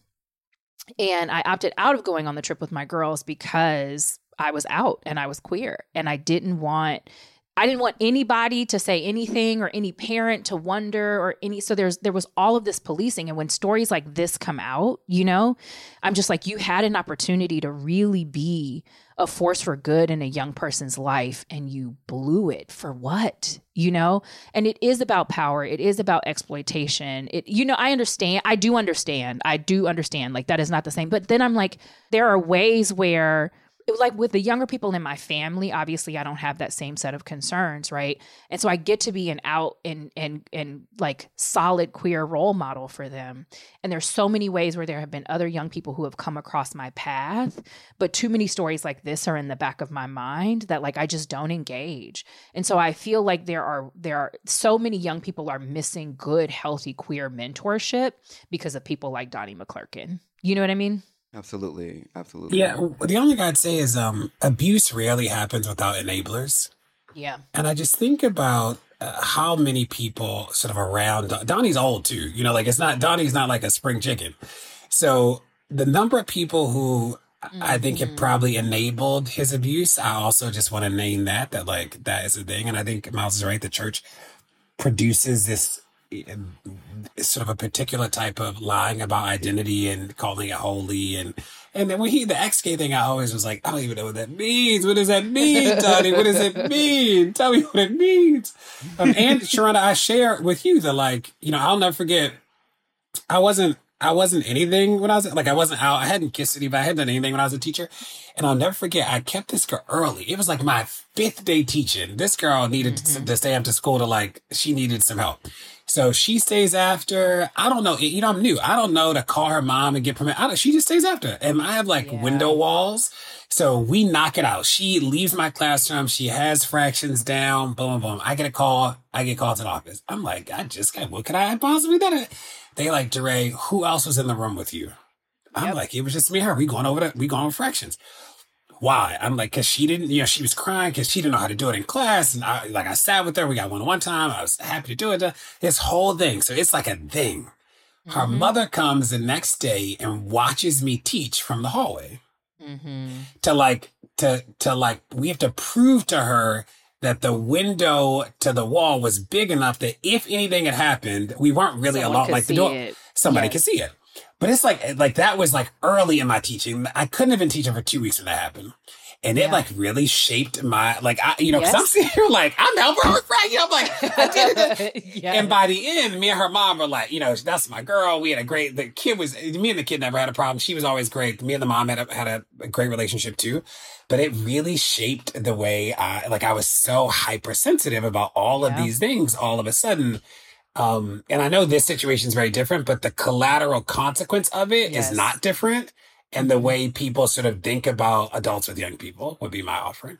Speaker 4: And I opted out of going on the trip with my girls because I was out and I was queer. And I didn't want, I didn't want anybody to say anything, or any parent to wonder, or any, so there's, there was all of this policing. And when stories like this come out, you know, I'm just like, you had an opportunity to really be a force for good in a young person's life, and you blew it for what, you know? And it is about power. It is about exploitation. It, you know, I understand. I do understand. I do understand. Like, that is not the same. But then I'm like, there are ways where, it was like with the younger people in my family, obviously I don't have that same set of concerns, right? And so I get to be an out and and and like solid queer role model for them. And there's so many ways where there have been other young people who have come across my path, but too many stories like this are in the back of my mind that like I just don't engage. And so I feel like there are there are so many young people are missing good, healthy queer mentorship because of people like Donnie McClurkin. You know what I mean?
Speaker 3: Absolutely. Absolutely.
Speaker 2: Yeah. The only thing I'd say is um, abuse rarely happens without enablers.
Speaker 4: Yeah.
Speaker 2: And I just think about uh, how many people sort of around. Donnie's old too. You know, like it's not, Donnie's not like a spring chicken. So the number of people who mm-hmm. I think have probably enabled his abuse, I also just want to name that, that like that is a thing. And I think Miles is right. The church produces this sort of a particular type of lying about identity and calling it holy. And and then when he, the ex-gay thing, I always was like, I don't even know what that means. What does that mean, Donnie? What does it mean? Tell me what it means. Um, and Sharonda, I share with you that, like, you know, I'll never forget, I wasn't, I wasn't anything when I was, like, I wasn't out. I hadn't kissed anybody. I hadn't done anything when I was a teacher. And I'll never forget, I kept this girl early. It was like my fifth day teaching. This girl needed mm-hmm. to, to stay after school to, like, she needed some help. So she stays after. I don't know. You know, I'm new. I don't know to call her mom and get permission. I don't, she just stays after. And I have like yeah. window walls. So we knock it out. She leaves my classroom. She has fractions down. Boom, boom. I get a call. I get called to the office. I'm like, I just got, what could I possibly do? They like, DeRay, who else was in the room with you? I'm yep. like, it was just me and her. We going over that. We going over fractions. why? I'm like, cause she didn't, you know, she was crying cause she didn't know how to do it in class. And I, like, I sat with her. We got one on one time. I was happy to do it. This whole thing. So it's like a thing. Her mm-hmm. mother comes the next day and watches me teach from the hallway. Mm-hmm. To like, to, to like, we have to prove to her that the window to the wall was big enough that if anything had happened, we weren't really
Speaker 4: Someone
Speaker 2: alone. Like the door,
Speaker 4: it.
Speaker 2: somebody
Speaker 4: yes.
Speaker 2: could see it. But it's like, like that was like early in my teaching. I couldn't have been teaching for two weeks when that happened. And it yeah. like really shaped my, like, I, you know, yes. cause I'm sitting here like, I'm helping her with Frank. You know, I'm like, I did it. yes. And by the end, me and her mom were like, you know, that's my girl. We had a great, the kid was, me and the kid never had a problem. She was always great. Me and the mom had a, had a, a great relationship too. But it really shaped the way I, like, I was so hypersensitive about all of yeah. these things all of a sudden. Um, and I know this situation is very different, but the collateral consequence of it yes. is not different. And the way people sort of think about adults with young people would be my offering.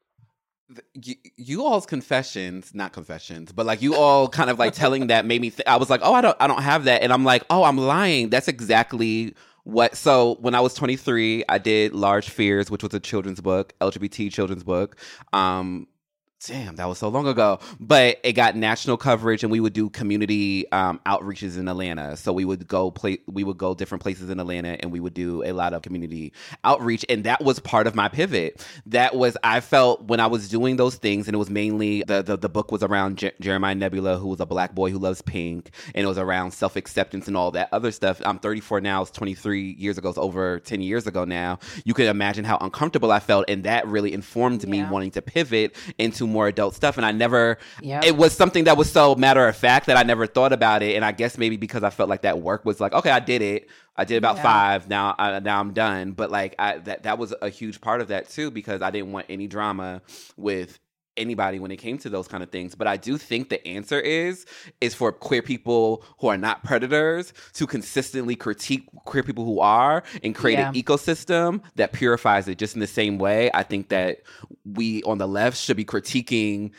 Speaker 3: You, you all's confessions, not confessions, but like you all kind of like telling that made me, th- I was like, oh, I don't, I don't have that. And I'm like, oh, I'm lying. That's exactly what. So when I was twenty-three, I did Large Fears, which was a children's book, L G B T children's book. Um, Damn, that was so long ago. But it got national coverage, and we would do community um, outreaches in Atlanta. So we would go play, we would go different places in Atlanta, and we would do a lot of community outreach. And that was part of my pivot. That was, I felt when I was doing those things, and it was mainly the the, the book was around J- Jeremiah Nebula, who was a black boy who loves pink, and it was around self acceptance and all that other stuff. I'm thirty-four now. It's twenty-three years ago. It's over ten years ago now. You can imagine how uncomfortable I felt, and that really informed yeah. me wanting to pivot into more adult stuff. And I never, yep. it was something that was so matter of fact that I never thought about it. And I guess maybe because I felt like that work was like, okay, I did it. I did about yeah. five. Now, I, now I'm done. But like I, that, that was a huge part of that too, because I didn't want any drama with anybody when it came to those kind of things. But I do think the answer is, is for queer people who are not predators to consistently critique queer people who are and create yeah. an ecosystem that purifies it just in the same way. I think that we on the left should be critiquing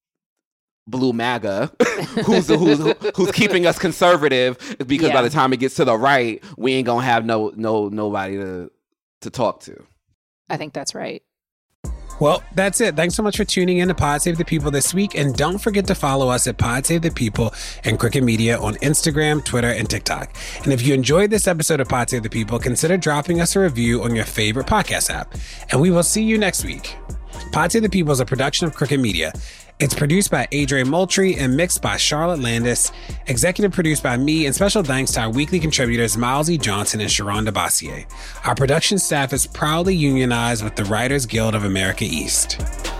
Speaker 3: Blue MAGA, who's, who's, who's keeping us conservative, because yeah. by the time it gets to the right, we ain't gonna have no, no, nobody to, to talk to.
Speaker 4: I think that's right.
Speaker 2: Well, that's it. Thanks so much for tuning in to Pod Save the People this week. And don't forget to follow us at Pod Save the People and Crooked Media on Instagram, Twitter, and TikTok. And if you enjoyed this episode of Pod Save the People, consider dropping us a review on your favorite podcast app. And we will see you next week. Pod Save the People is a production of Crooked Media. It's produced by Adrian Moultrie and mixed by Charlotte Landis. Executive produced by me, and special thanks to our weekly contributors Miles E. Johnson and Sharonda Bossier. Our production staff is proudly unionized with the Writers Guild of America East.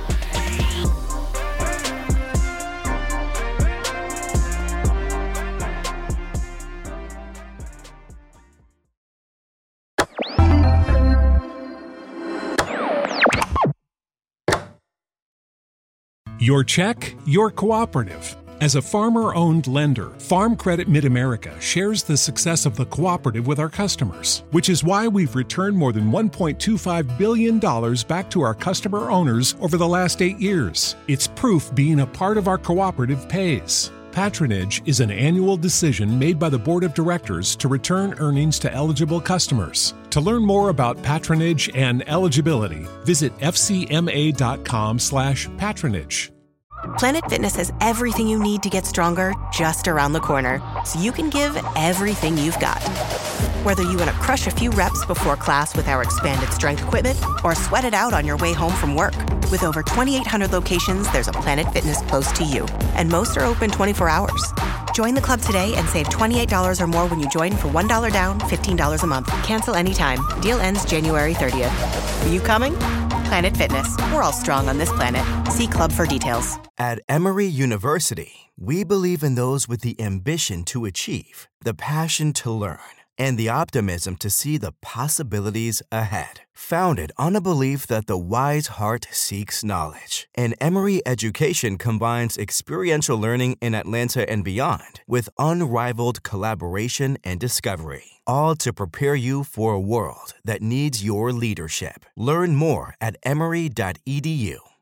Speaker 5: Your check, your cooperative. As a farmer-owned lender, Farm Credit Mid-America shares the success of the cooperative with our customers, which is why we've returned more than one point two five billion dollars back to our customer owners over the last eight years. It's proof being a part of our cooperative pays. Patronage is an annual decision made by the Board of Directors to return earnings to eligible customers. To learn more about patronage and eligibility, visit f c m a dot com slash patronage.
Speaker 6: Planet Fitness has everything you need to get stronger just around the corner, so you can give everything you've got. Whether you want to crush a few reps before class with our expanded strength equipment or sweat it out on your way home from work. With over twenty-eight hundred locations, there's a Planet Fitness close to you, and most are open twenty-four hours. Join the club today and save twenty-eight dollars or more when you join for one dollar down, fifteen dollars a month. Cancel anytime. Deal ends January thirtieth. Are you coming? Planet Fitness. We're all strong on this planet. See club for details.
Speaker 7: At Emory University, we believe in those with the ambition to achieve, the passion to learn, and the optimism to see the possibilities ahead. Founded on a belief that the wise heart seeks knowledge, and Emory education combines experiential learning in Atlanta and beyond with unrivaled collaboration and discovery, all to prepare you for a world that needs your leadership. Learn more at emory dot e d u.